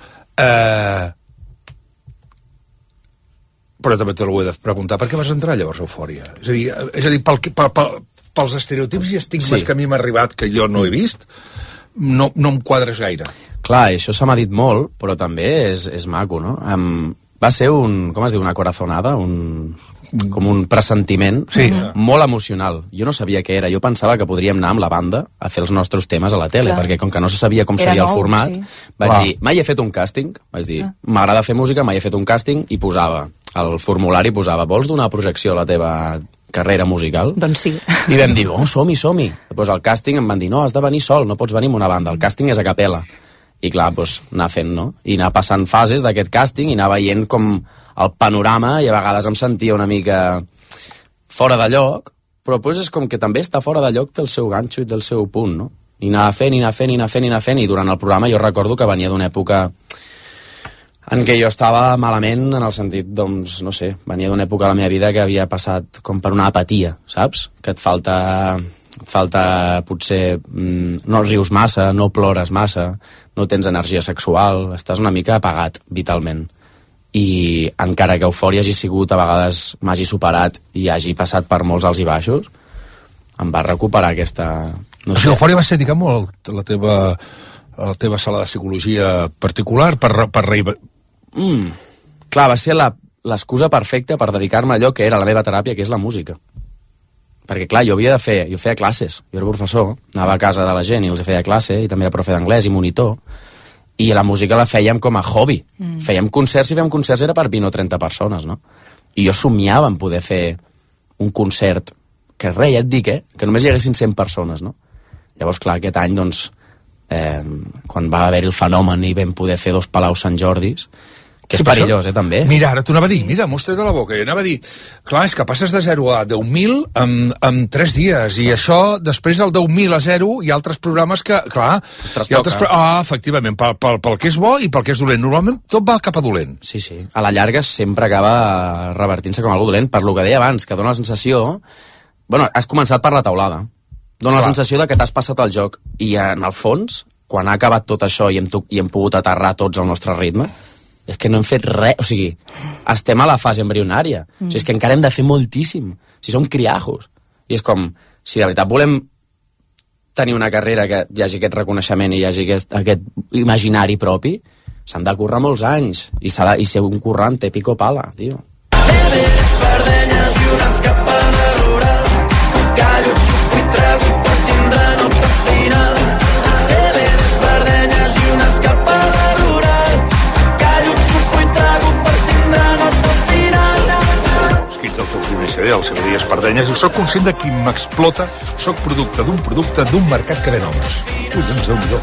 però també te l'ho he de preguntar, per què vas entrar llavors a Eufòria? És a dir, pels estereotips i estigmes que a mi m'ha arribat, que jo no he vist, no em quadres gaire. Clar, això se m'ha dit molt, però també és maco, no? Va ser com es diu, una corazonada, com un pressentiment molt emocional. Jo no sabia què era, jo pensava que podríem anar amb la banda a fer els nostres temes a la tele, perquè com que no se sabia com seria el format, vaig dir, mai he fet un càsting, vaig dir, m'agrada fer música, mai he fet un càsting, i posava, al formulari posava, vols donar projecció a la teva carrera musical? Doncs sí. I vam dir, som-hi. Després al càsting em van dir, no, has de venir sol, no pots venir amb una banda, el càsting és a capella. I clar, doncs, anar fent, no? I anar passant fases d'aquest càsting i anar veient com el panorama, i a vegades em sentia una mica fora de lloc, però doncs és com que també està fora de lloc del seu ganxo i del seu punt, no? I anar fent, i durant el programa jo recordo que venia d'una època En què jo estava malament en el sentit, doncs, no sé, venia d'una època de la meva vida que havia passat com per una apatia, saps? Que et falta potser, no rius massa, no plores massa, no tens energia sexual, estàs una mica apagat vitalment. I encara que eufòria hagi sigut, a vegades m'hagi superat i hagi passat per molts alts i baixos, em va recuperar aquesta... No sé. Eufòria va ser, diguem, la teva sala de psicologia particular per Clar, va ser l'excusa perfecta per dedicar-me a allò que era la meva teràpia, que és la música. Perquè, clar, jo feia classes, jo era professor, anava a casa de la gent i els feia classe, i també era profe d'anglès i monitor, i la música la fèiem com a hobby. Fèiem concerts, i fèiem concerts era per 20 o 30 persones, no? I jo somiava en poder fer un concert, que res, ja et dic, que només hi haguessin 100 persones, no? Llavors, clar, aquest any, doncs, quan va haver-hi el fenomen i vam poder fer 2 Palaus Sant Jordis, que és perillós, també. Mira, ara t'ho anava a dir, mira, m'ho has tret de la boca, i anava a dir, clar, és que passes de 0 a 10.000 en 3 dies, i això, després del 10.000 a 0, hi ha altres programes que, clar... efectivament, pel que és bo i pel que és dolent. Normalment tot va cap a dolent. Sí, sí. A la llarga sempre acaba revertint-se com algo dolent, per lo que deia abans, que dona la sensació... Bueno, has començat per la taulada. Dona la sensació de que t'has passat el joc, i en el fons, quan ha acabat tot això i hem pogut aterrar tots al nostre ritme, és que no hem fet res, o sigui, estem a la fase embrionària, o sigui, és que encara hem de fer moltíssim, si som criajos, i és com, si de veritat volem tenir una carrera que hi hagi aquest reconeixement i hi hagi aquest imaginari propi, s'han de currar molts anys, i ser un currant té pico pala, tio. Espardenyes i una escapada rural, callo, xupo i trago per tindre nota final. Espardenyes i una escapada rural, callo, xupo i trago per tindre nota final. Escrits el teu primer CD, el CBD Espardenyes, i soc conscient de qui m'explota, soc producte d'un mercat que ven homes. Ui, doncs Déu-n'hi-do.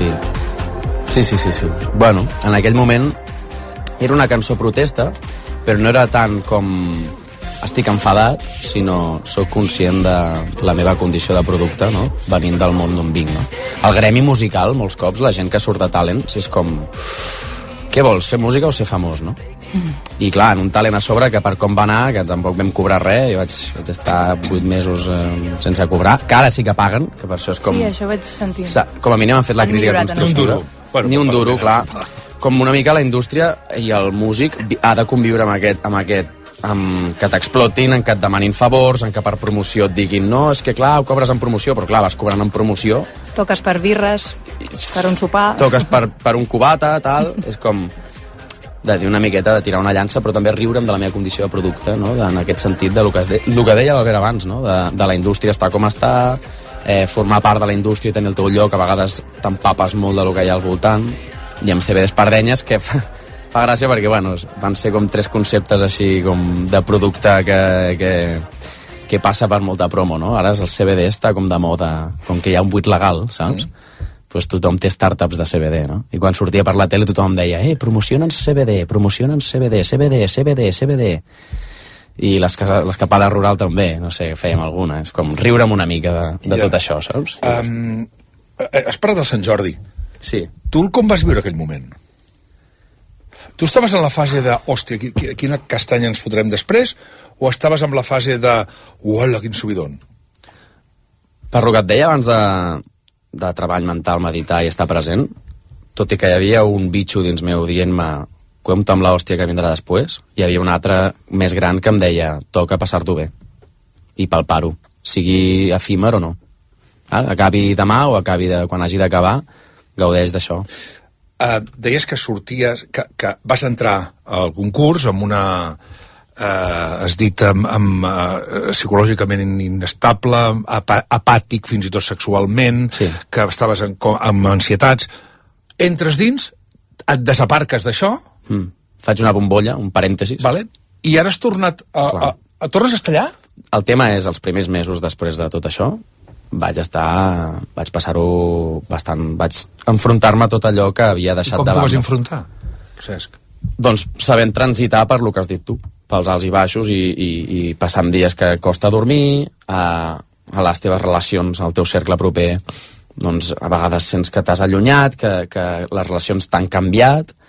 Sí. Bueno, en aquell moment era una cançó protesta, però no era tant com estic enfadat, sinó soc conscient de la meva condició de producte, no? Venint del món d'on vinc, no? El gremi musical, molts cops, la gent que surt de Talents, és com... Què vols, fer música o ser famós, no? I clar, en un Talent a sobre, que per com va anar, que tampoc vam cobrar res, jo vaig estar 8 mesos sense cobrar, que ara sí que paguen, que per això és com... Sí, això vaig sentir. Com a mínim han fet la crítica constructiva. Ni un duro, clar. Com una mica la indústria i el músic ha de conviure amb que t'explotin, en que et demanin favors, en que per promoció et diguin no, és que clar, ho cobres en promoció, però clar, vas cobrant en promoció. Toques per birres, per un sopar... Toques per un cubata, tal... És com de dir una miqueta, de tirar una llança, però també riure'm de la meva condició de producte, no? En aquest sentit, de el que deia l'Albert abans, no? De la indústria estar com està, formar part de la indústria i tenir el teu lloc, a vegades t'empapes molt de lo que hi ha al voltant, i amb CBD Espardenyes, que fa gràcia perquè, bueno, van ser com 3 conceptes així com de producte que passa per molta promo, no? Ara el CBD està com de moda, com que hi ha un buit legal, saps? Pues tothom té startups de CBD, no? I quan sortia per la tele tothom deia promocionen CBD, CBD. I l'escapada rural també, no sé, fèiem alguna. És com riure'm una mica de tot això, saps? Has parlat del Sant Jordi. Sí. Tu com vas viure aquell moment? Tu estaves en la fase de, hòstia, quina castanya ens fotrem després, o estaves en la fase de, uala, quin subidon? Per lo que et deia abans de treball mental, meditar i estar present, tot i que hi havia un bitxo dins meu dient-me, compta amb l'hòstia que vindrà després, hi havia un altre més gran que em deia, toca passar-t'ho bé, i palpar-ho, sigui efímer o no. Acabi demà o acabi quan hagi d'acabar, gaudeix d'això. Deies que sorties, que vas entrar al concurs amb una... has dit psicològicament inestable, apàtic fins i tot sexualment, que estaves amb ansietats. Entres dins, et desaparques d'això... Faig una bombolla, un parèntesis. Vale. I ara has tornat tornes a estar allà? El tema és, els primers mesos després de tot això, vaig passar-ho bastant... Vaig enfrontar-me a tot allò que havia deixat de banda. Com t'ho vas enfrontar, Cesc? Doncs sabent transitar per lo que has dit tu, pels alts i baixos, i passant dies que costa dormir, a les teves relacions, al teu cercle proper, doncs a vegades sents que t'has allunyat, que les relacions t'han canviat,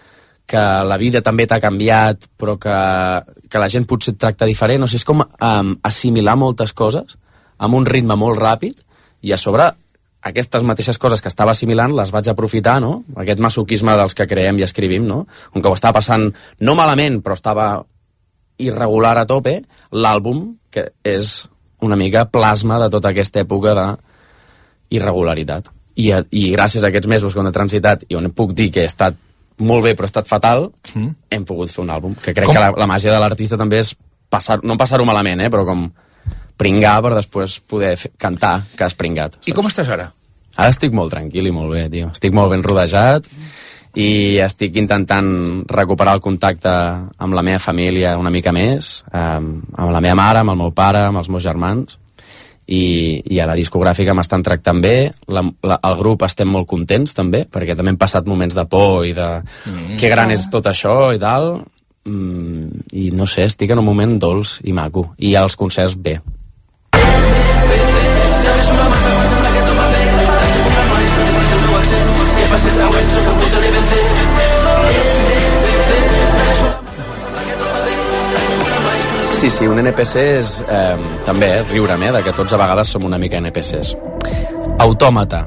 que la vida també t'ha canviat, però que la gent potser et tracta diferent. No sé, és com assimilar moltes coses amb un ritme molt ràpid, i a sobre aquestes mateixes coses que estava assimilant les vaig aprofitar, no? Aquest masoquisme dels que creem i escrivim, no? Com que ho estava passant no malament, però estava irregular a tope, l'àlbum, que és una mica plasma de tota aquesta època d'irregularitat. I gràcies a aquests mesos que on he transitat i on puc dir que he estat molt bé però he estat fatal, hem pogut fer un àlbum, que crec que la màgia de l'artista també és no passar-ho malament, però com pringar per després poder cantar que has pringat. I com estàs ara? Ara estic molt tranquil i molt bé, tio. Estic molt ben rodejat i estic intentant recuperar el contacte amb la meva família una mica més, amb la meva mare, amb el meu pare, amb els meus germans, i a la discogràfica m'estan tractant bé. El grup estem molt contents també, perquè també hem passat moments de por i de que gran és tot això i tal, i no sé, estic en un moment dolç i maco, i als concerts bé. Sí, un NPC és també riure-me de que tots a vegades som una mica NPCs. Autòmata,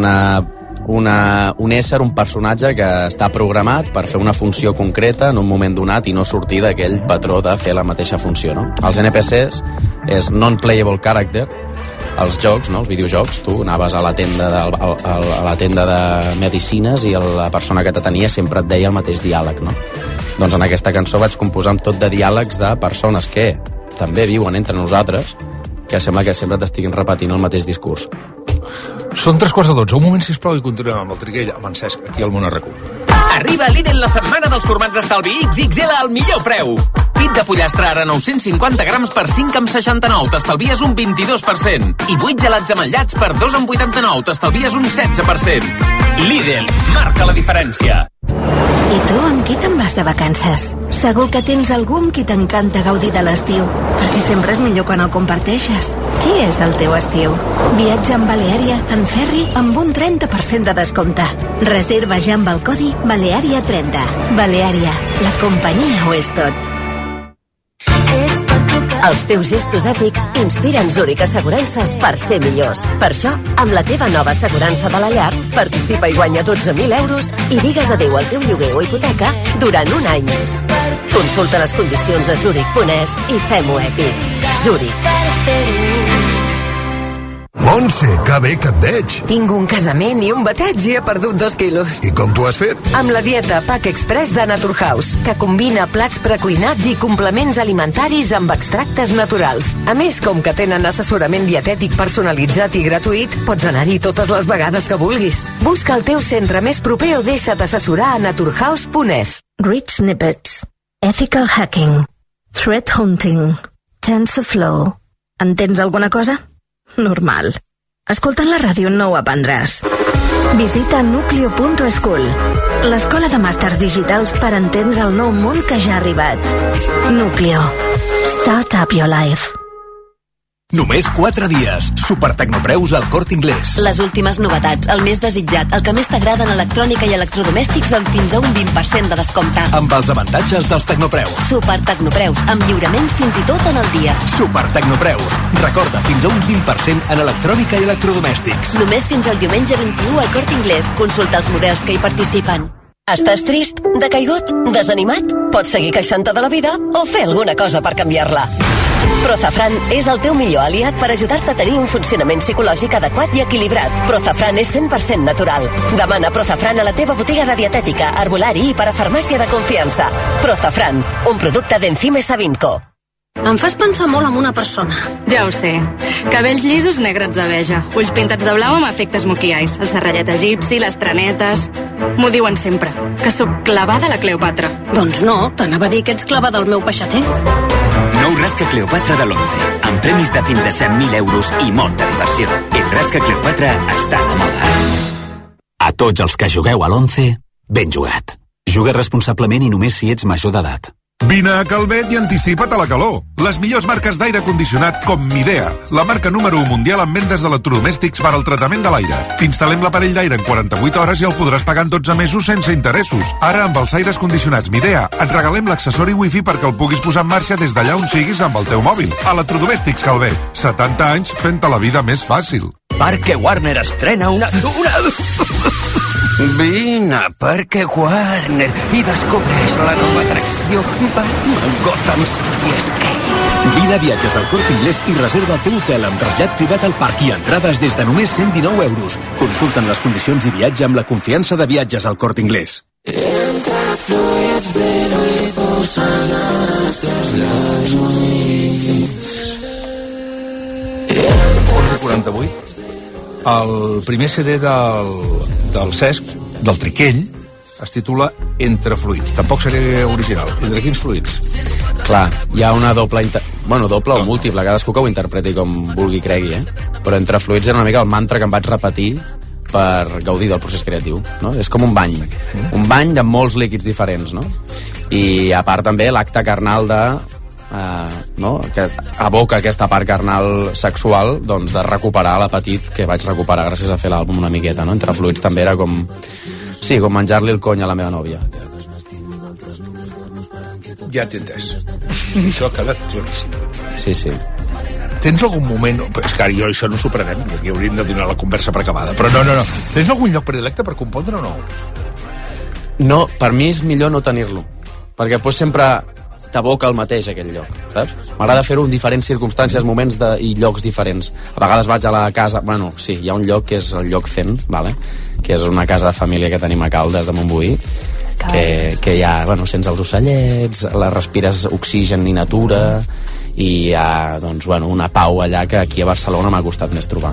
un ésser, un personatge que està programat per fer una funció concreta en un moment donat i no sortir d'aquell patró de fer la mateixa funció, no? Els NPCs és non-playable character. Els jocs, no? Els videojocs, tu anaves a la tenda de medicines i la persona que t'atenia sempre et deia el mateix diàleg, no? Doncs en aquesta cançó vaig composar amb tot de diàlegs de persones que també viuen entre nosaltres, que sembla que sempre t'estiguin repetint el mateix discurs. Són 3:15. Un moment, sisplau, i continuem amb el Triguell, amb en Cesc, aquí al Món RQ. Arriba a Lidl la setmana dels formats d'estalvi XXL al millor preu. Pit de pollastre ara 950 grams per 5,69, t'estalvies un 22%. I 8 gelats ametllats per 2,89, t'estalvies un 16%. Lidl, marca la diferència. I tu, amb qui te'n vas de vacances? Segur que tens algú amb qui t'encanta gaudir de l'estiu, perquè sempre és millor quan el comparteixes. Qui és el teu estiu? Viatja amb Baleària en ferri amb un 30% de descompte. Reserva ja amb el codi Baleària30. Baleària, la companyia ho és tot. Els teus gestos èpics inspiren Zurich Assegurances per ser millors. Per això, amb la teva nova assegurança de la llar, participa i guanya 12.000 euros i digues adéu al teu lloguer o hipoteca durant un any. Consulta les condicions a Zurich.es i fem-ho èpic. Zurich. Montse, que bé que et veig. Tinc un casament i un bateig i he perdut 2 quilos. I com t'ho has fet? Amb la dieta Pack Express de Naturhaus, que combina plats precuinats i complements alimentaris amb extractes naturals. A més, com que tenen assessorament dietètic personalitzat i gratuït, pots anar-hi totes les vegades que vulguis. Busca el teu centre més proper o deixa't assessorar a naturhaus.es. Read snippets. Ethical hacking. Threat hunting. TensorFlow. Entens alguna cosa? Normal. Escoltant la ràdio no ho aprendràs. Visita nucleo.school, l'escola de màsters digitals per entendre el nou món que ja ha arribat. Nucleo. Start up your life. Només 4 dies. Supertecnopreus al Corte Inglés. Les últimes novetats, el més desitjat, el que més t'agrada en electrònica i electrodomèstics amb fins a un 20% de descompte. Amb els avantatges dels Tecnopreus. Supertecnopreus, amb lliuraments fins i tot en el dia. Supertecnopreus. Recorda, fins a un 20% en electrònica i electrodomèstics. Només fins al diumenge 21 al Corte Inglés. Consulta els models que hi participen. Estàs trist? Decaigut? Desanimat? Pots seguir queixant-te de la vida o fer alguna cosa per canviar-la. Prozafran és el teu millor aliat per ajudar-te a tenir un funcionament psicològic adequat i equilibrat. Prozafran és 100% natural. Demana Prozafran a la teva botiga de dietètica, herbolari i parafarmàcia de confiança. Prozafran, un producte d'Enzime Savinco. Em fas pensar molt en una persona. Ja ho sé. Cabells llisos negrats d'abeja, ulls pintats de blau amb efectes monkey eyes, el serrallet egipci, les trenetes... M'ho diuen sempre, que sóc clavada a la Cleopatra. Doncs no, t'anava a dir que ets clavada al meu peixater. Nou Rasca Cleopatra de l'11, amb premis de fins a 100.000 euros i molta diversió. El Rasca Cleopatra està de moda. A tots els que jugueu a l'11, ben jugat. Juga responsablement i només si ets major d'edat. Vine a Calvet i anticipa't a la calor. Les millors marques d'aire condicionat com Midea, la marca número 1 mundial en vendes d'electrodomèstics per al tractament de l'aire. T'instal·lem l'aparell d'aire en 48 hores i el podràs pagar en 12 mesos sense interessos. Ara, amb els aires condicionats Midea, et regalem l'accessori Wi-Fi perquè el puguis posar en marxa des d'allà on siguis amb el teu mòbil. Electrodomèstics Calvet, 70 anys fent-te la vida més fàcil. Parque Warner estrena una... Vine a Parque Warner i descobreix la nova atracció Batman Gotham City Escape. Vine a Viatges al Corte Inglés i reserva el teu hotel amb trasllat privat al parc i entrades des de només 119 euros. Consulta'n les condicions i viatge amb la confiança de Viatges al Corte Inglés. Entre fluids zero i polsejant els teus llavis units. 48. El primer CD del Cesc, del Triquell, es titula Entre fluids. Tampoc seria original. Entre quins fluids? Clar, hi ha una doble... doble o múltiple, cadascú que ho interpreti com vulgui cregui, Però Entre fluids era una mica el mantra que em vaig repetir per gaudir del procés creatiu, no? És com un bany amb molts líquids diferents, no? I a part també l'acte carnal de... que aboca aquesta part carnal sexual, doncs de recuperar l'apetit que vaig recuperar gràcies a fer l'àlbum una miqueta, no? Entre fluids també era com menjar-li el cony a la meva nòvia. Ja t'he entès. Això ha quedat claríssim. Sí. Tens algun moment... És que jo això no s'ho prenem, aquí hauríem de donar la conversa per acabada, però no. Tens algun lloc predilecte per compondre o no? No, per mi és millor no tenir-lo, perquè pues sempre t'aboca el mateix aquell lloc, saps? M'agrada fer-ho en diferents circumstàncies, moments i llocs diferents. A vegades vaig a la casa... Bueno, sí, hi ha un lloc que és el lloc Zen, vale? Que és una casa de família que tenim a Caldes de Montbui, que hi ha, sents els ocellets, respires oxigen i natura, i hi ha, una pau allà que aquí a Barcelona m'ha costat més trobar.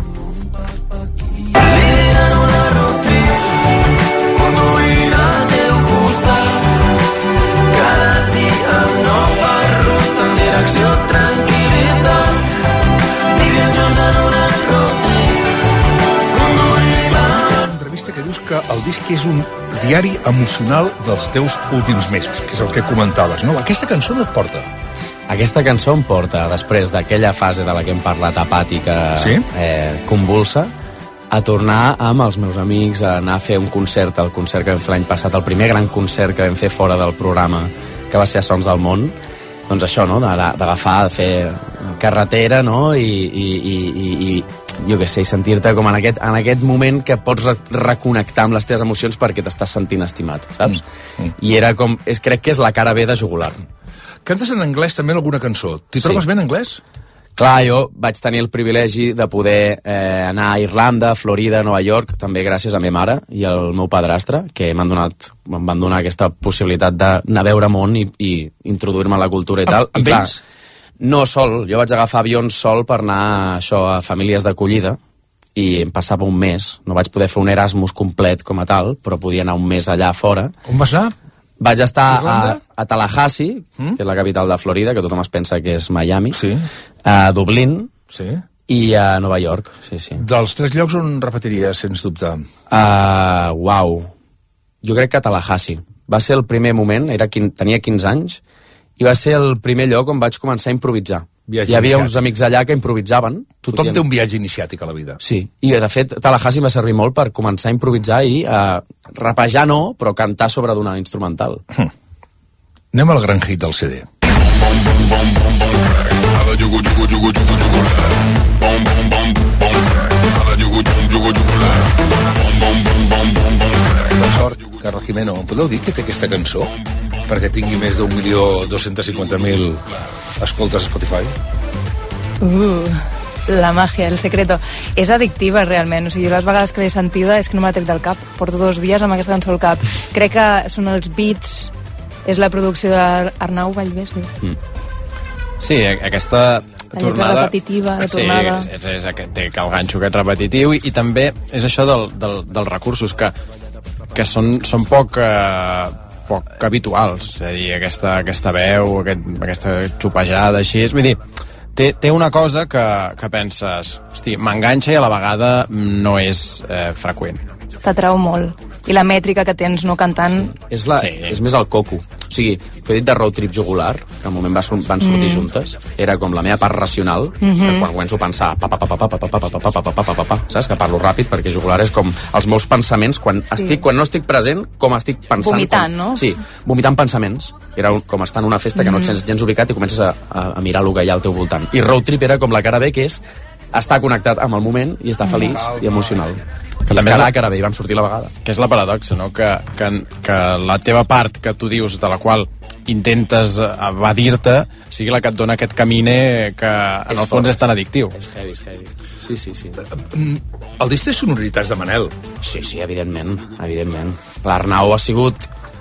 Que dius que el disc és un diari emocional dels teus últims mesos, que és el que comentaves, no? Aquesta cançó no et porta? Aquesta cançó em porta, després d'aquella fase de la que hem parlat apàtica, convulsa, a tornar amb els meus amics, a anar a fer un concert, el concert que vam fer l'any passat, el primer gran concert que vam fer fora del programa, que va ser a Sons del Món. Doncs això, no?, d'agafar, de fer carretera, no?, i jo què sé, i sentir-te com en aquest moment que pots reconnectar amb les teves emocions perquè t'estàs sentint estimat, saps? I era com... crec que és la cara B de Jugular. Cantes en anglès també alguna cançó. T'hi trobes bé en anglès? Clar, jo vaig tenir el privilegi de poder anar a Irlanda, Florida, Nova York, també gràcies a ma mare i al meu padrastre, que em van donar aquesta possibilitat d'anar a veure món i introduir-me a la cultura i tal. Amb ells? No sol, jo vaig agafar avions sol per anar a famílies d'acollida i em passava un mes. No vaig poder fer un Erasmus complet com a tal, però podia anar un mes allà fora. On vas anar? Vaig estar a Tallahassee, que és la capital de Florida, que tothom es pensa que és Miami, a Dublín i a Nova York. Sí. Dels 3 llocs on repetiries, sens dubte? Uau. Jo crec que a Tallahassee. Va ser el primer moment, tenia 15 anys, i va ser el primer lloc on vaig començar a improvisar. Hi havia uns amics allà que improvisaven. Tothom té un viatge iniciàtic a la vida. Sí, i de fet Tallahassee va servir molt per començar a improvisar i rapejar no, però cantar sobre d'una instrumental. Anem al gran hit del CD. La sort, Carla Jimeno, em podeu dir què té aquesta cançó? Perquè tingui més d'1.250.000 escoltes a Spotify? La magia, el secreto. És addictiva, realment. O sigui, les vegades que l'he sentida és que no me la trec del cap. Porto 2 dies amb aquesta cançó al cap. Crec que són els beats, és la producció d'Arnau Vallvé, sí. Sí, aquesta tornada... repetitiva, la tornada... Sí, té el ganxo aquest repetitiu i també és això dels recursos que són poc habituals, és a dir, aquesta veu, aquesta xupejada així, vull dir, té una cosa que penses, hosti, m'enganxa i a la vegada no és freqüent. T'atrau molt. I la mètrica que tens no cantant... És més el coco. sigui, que he dit de road trip jugular, que al moment van sortir juntes, era com la meva part racional, que quan començo a pensar, saps? Que parlo ràpid, perquè jugular és com els meus pensaments, quan no estic present, com estic pensant. Vomitant, no? Sí, vomitant pensaments. Era com estar en una festa que no et sents gens ubicat i comences a mirar el que hi ha al teu voltant. I road trip era com la cara B, que és estar connectat amb el moment i estar feliç i emocional. Que també cara bé, i van sortir la vegada. Que és la paradoxa, no? Que la teva part que tu dius, de la qual intentes evadir-te, sigui la que et dona aquest caminer que en el fons és tan addictiu. És heavy. Sí. El disc té sonoritats de Manel. Sí, evidentment. L'Arnau ha sigut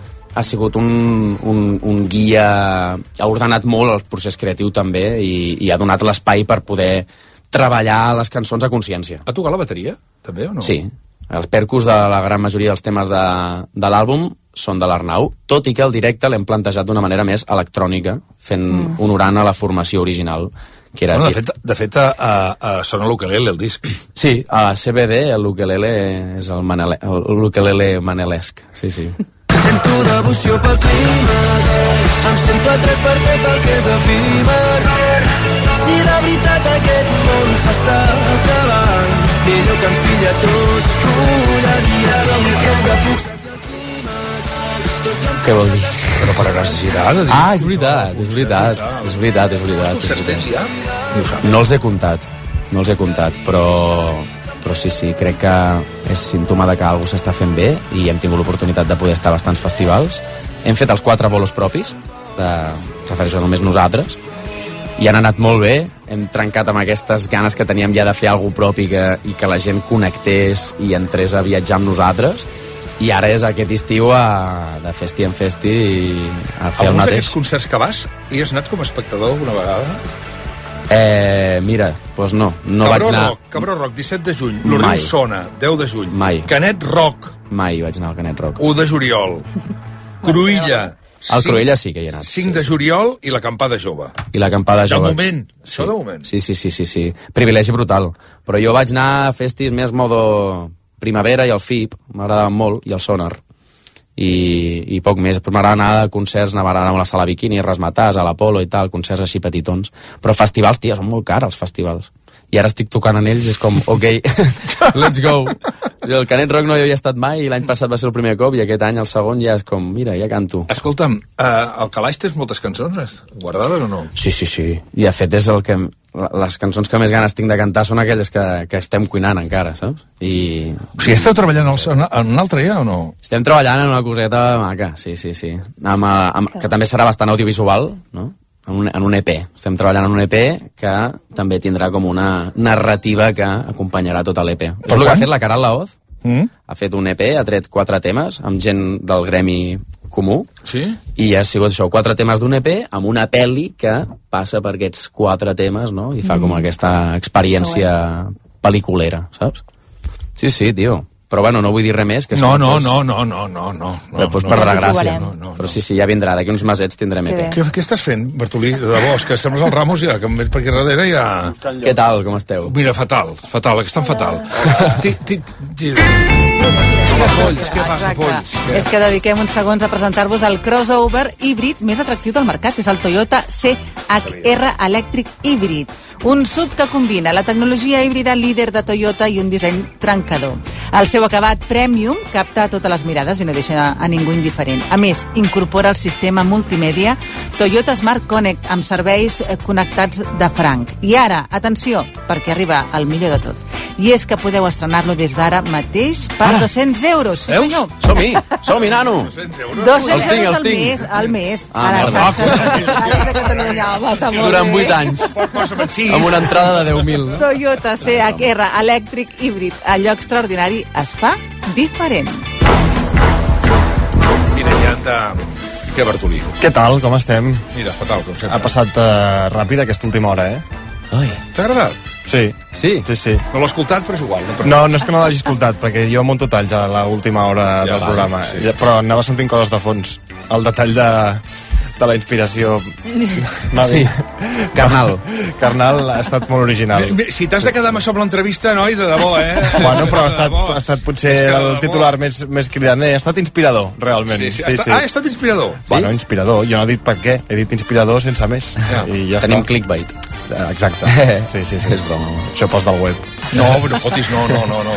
un guia, ha ordenat molt el procés creatiu també i ha donat l'espai per poder treballar les cançons a consciència. Ha tocat la bateria, també, o no? Sí. Els percus de la gran majoria dels temes de l'àlbum són de l'Arnau, tot i que el directe l'hem plantejat d'una manera més electrònica, fent honorant a la formació original. Que era de fet, sona l'ukelele, el disc. Sí, a CBD l'ukelele és l'ukelele manelesc. Sí. Sento devoció pel clímax, em sento atret per tot el que és efímer. Si de veritat aquest món s'està acabant, millor que ens pilla tots, follaria la miqueta de pucs. Què vol dir? Però per gràcies girar. És veritat. No els he comptat, però sí, crec que és símptoma de que alguna cosa s'està fent bé i hem tingut l'oportunitat de poder estar a bastants festivals. Hem fet els 4 bolos propis, refereixo només nosaltres, i han anat molt bé. Hem trencat amb aquestes ganes que teníem ja de fer alguna propi i que la gent connectés i entrés a viatjar amb nosaltres, i ara és aquest estiu de festi en festi i a fer el mateix. Alguns d'aquests concerts que vas, hi has anat com a espectador alguna vegada? Mira, doncs no vaig anar... Cabró Rock, 17 de juny. L'Oriol Sona, 10 de juny. Mai. Canet Rock. Mai vaig anar al Canet Rock. 1 de juliol. Cruïlla. Al Cruïlla sí que hi he anat. 5 de juliol i l'acampada jove. I l'acampada jove. De moment. Això de moment. Sí. Privilegi brutal. Però jo vaig anar a festis més modo primavera i el FIP, m'agradaven molt, i el Sonar. I poc més. M'agrada anar a concerts, m'agrada anar a la Sala Bikini, a Rasmatàs, a l'Apolo i tal, concerts així petitons. Però festivals, tia, són molt cars els festivals. I ara estic tocant en ells i és com, ok, let's go. El Canet Rock no hi havia estat mai i l'any passat va ser el primer cop i aquest any el segon ja és com, mira, ja canto. Escolta'm, el Calaix tens moltes cançons guardades o no? Sí. I de fet és el que... Les cançons que més ganes tinc de cantar són aquelles que estem cuinant encara, saps? O sigui, esteu treballant en un altre ja o no? Estem treballant en una coseta maca, sí. Que també serà bastant audiovisual, no? En un EP. Estem treballant en un EP que també tindrà com una narrativa que acompanyarà tot l'EP. És el que ha fet la Caral Laoz. Ha fet un EP, ha tret 4 temes amb gent del gremi comú. Sí? I ha sigut això, 4 temes d'un EP amb una pel·li que passa per aquests 4 temes, no? I fa com aquesta experiència pel·liculera, saps? Sí, tio. Però bueno, no vull dir res més. Que no. Pues perdrà gràcia. Però sí, ja vindrà. D'aquí uns mesets tindrem EP. Què estàs fent, Bertolí? De debò, és que sembles el Ramos ja, que em veig per aquí darrere ja... Què tal, com esteu? Mira, fatal, que estan fatal. Polls, què passa, Polls? És que dediquem uns segons a presentar-vos el crossover híbrid més atractiu del mercat, és el Toyota CHR Electric Hybrid. Un SUV que combina la tecnologia híbrida líder de Toyota i un disseny trencador. El seu acabat premium capta totes les mirades i no deixa a ningú indiferent. A més, incorpora el sistema multimèdia Toyota Smart Connect amb serveis connectats de franc. I ara, atenció, perquè arriba el millor de tot. I és que podeu estrenar-lo des d'ara mateix per 200 euros. Sí, senyor. Som-hi, nano. 200 euros al mes. Durant 8 anys. Amb una entrada de 10.000. Toyota CHR Electric Hybrid. Allò extraordinari es fa diferent. Mira, ja de... Què, Bertolí? Què tal, com estem? Mira, fatal, com sempre. Ha passat ràpid aquesta última hora, T'ha agradat? Sí. No l'he escoltat, però és igual. No és que no l'hagi escoltat, perquè jo monto talls a l'última hora del programa. Però anava sentint coses de fons. El detall de la inspiració. Sí, carnal. Carnal ha estat molt original. Si t'has de quedar amb això amb l'entrevista, noi, de debò, Bueno, però ha estat potser el titular més cridaner. Ha estat inspirador, realment. Sí. Ha estat inspirador? Bueno, inspirador. Jo no he dit per què. He dit inspirador sense més. I ja tenim clickbait. Exacte. Sí. És broma. Això post del web. No, però fotis, no.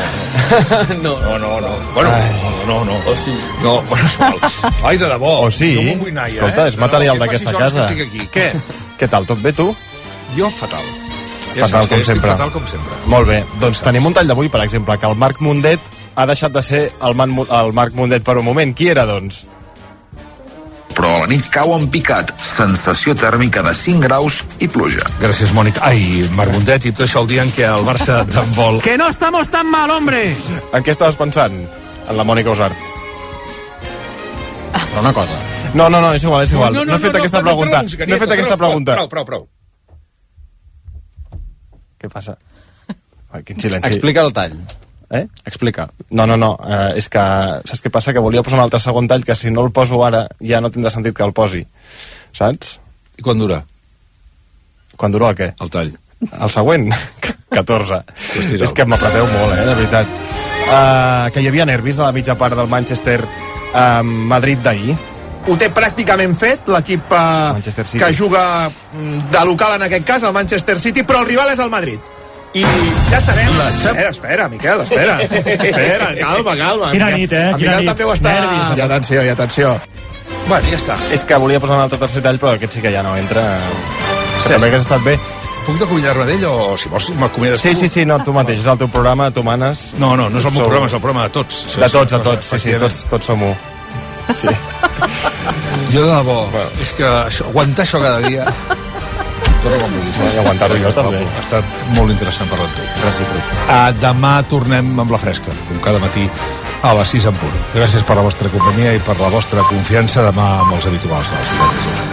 Bueno, no. O sí. No, bueno, ai, de debò. O sí. No m'ho vull anar, Escolta, és material d'aquesta casa. Què? Què tal, tot bé, tu? Jo, fatal. Fatal, com sempre. Fatal, com sempre. Molt bé. Doncs tenim un tall d'avui, per exemple, que el Marc Mundet ha deixat de ser el Marc Mundet per un moment. Qui era, doncs? Però a la nit cau en picat, sensació tèrmica de 5 graus i pluja. Gràcies, Mònica. Ai, Marc Mundet, i tot això el dia en què el Barça te'n vol. Que no estamos tan mal, hombre! En què estaves pensant? En la Mònica Usart. Però una cosa. No, és igual. No he fet aquesta pregunta. No he fet aquesta pregunta. Prou. Què passa? Ai, quin silenci. Explica el tall. Explica. No. És que, saps què passa? Que volia posar un altre segon tall que si no el poso ara ja no tindrà sentit que el posi. Saps? I quan dura? Quan dura el què? El tall. El següent? 14. És que m'apreteu molt, de veritat. Que hi havia nervis a la mitja part del Manchester Madrid d'ahir. Ho té pràcticament fet l'equip que juga de local en aquest cas, el Manchester City, però el rival és el Madrid. I ja sabem... Espera, Miquel, espera. Calma. Quina nit, En Miquel també ho està... Nervis. I atenció. Bueno, ja està. És que volia posar un altre tercer tall, però aquest sí que ja no entra. També que has estat bé. Puc d'acomiadar-me d'ell o si vols m'acomiades tu? Sí, no, tu mateix, és el teu programa, tu manes. No és el meu programa, és el programa de tots. De tots, sí, tots som u. Sí. Jo de debò, és que aguantar això cada dia... Torna com vulguis. I aguantar-ho jo també. Ha estat molt interessant parlar amb tu. Recíproc. Demà tornem amb la fresca, com cada matí a les 6 en punt. Gràcies per la vostra companyia i per la vostra confiança. Demà amb els habituals de les 6.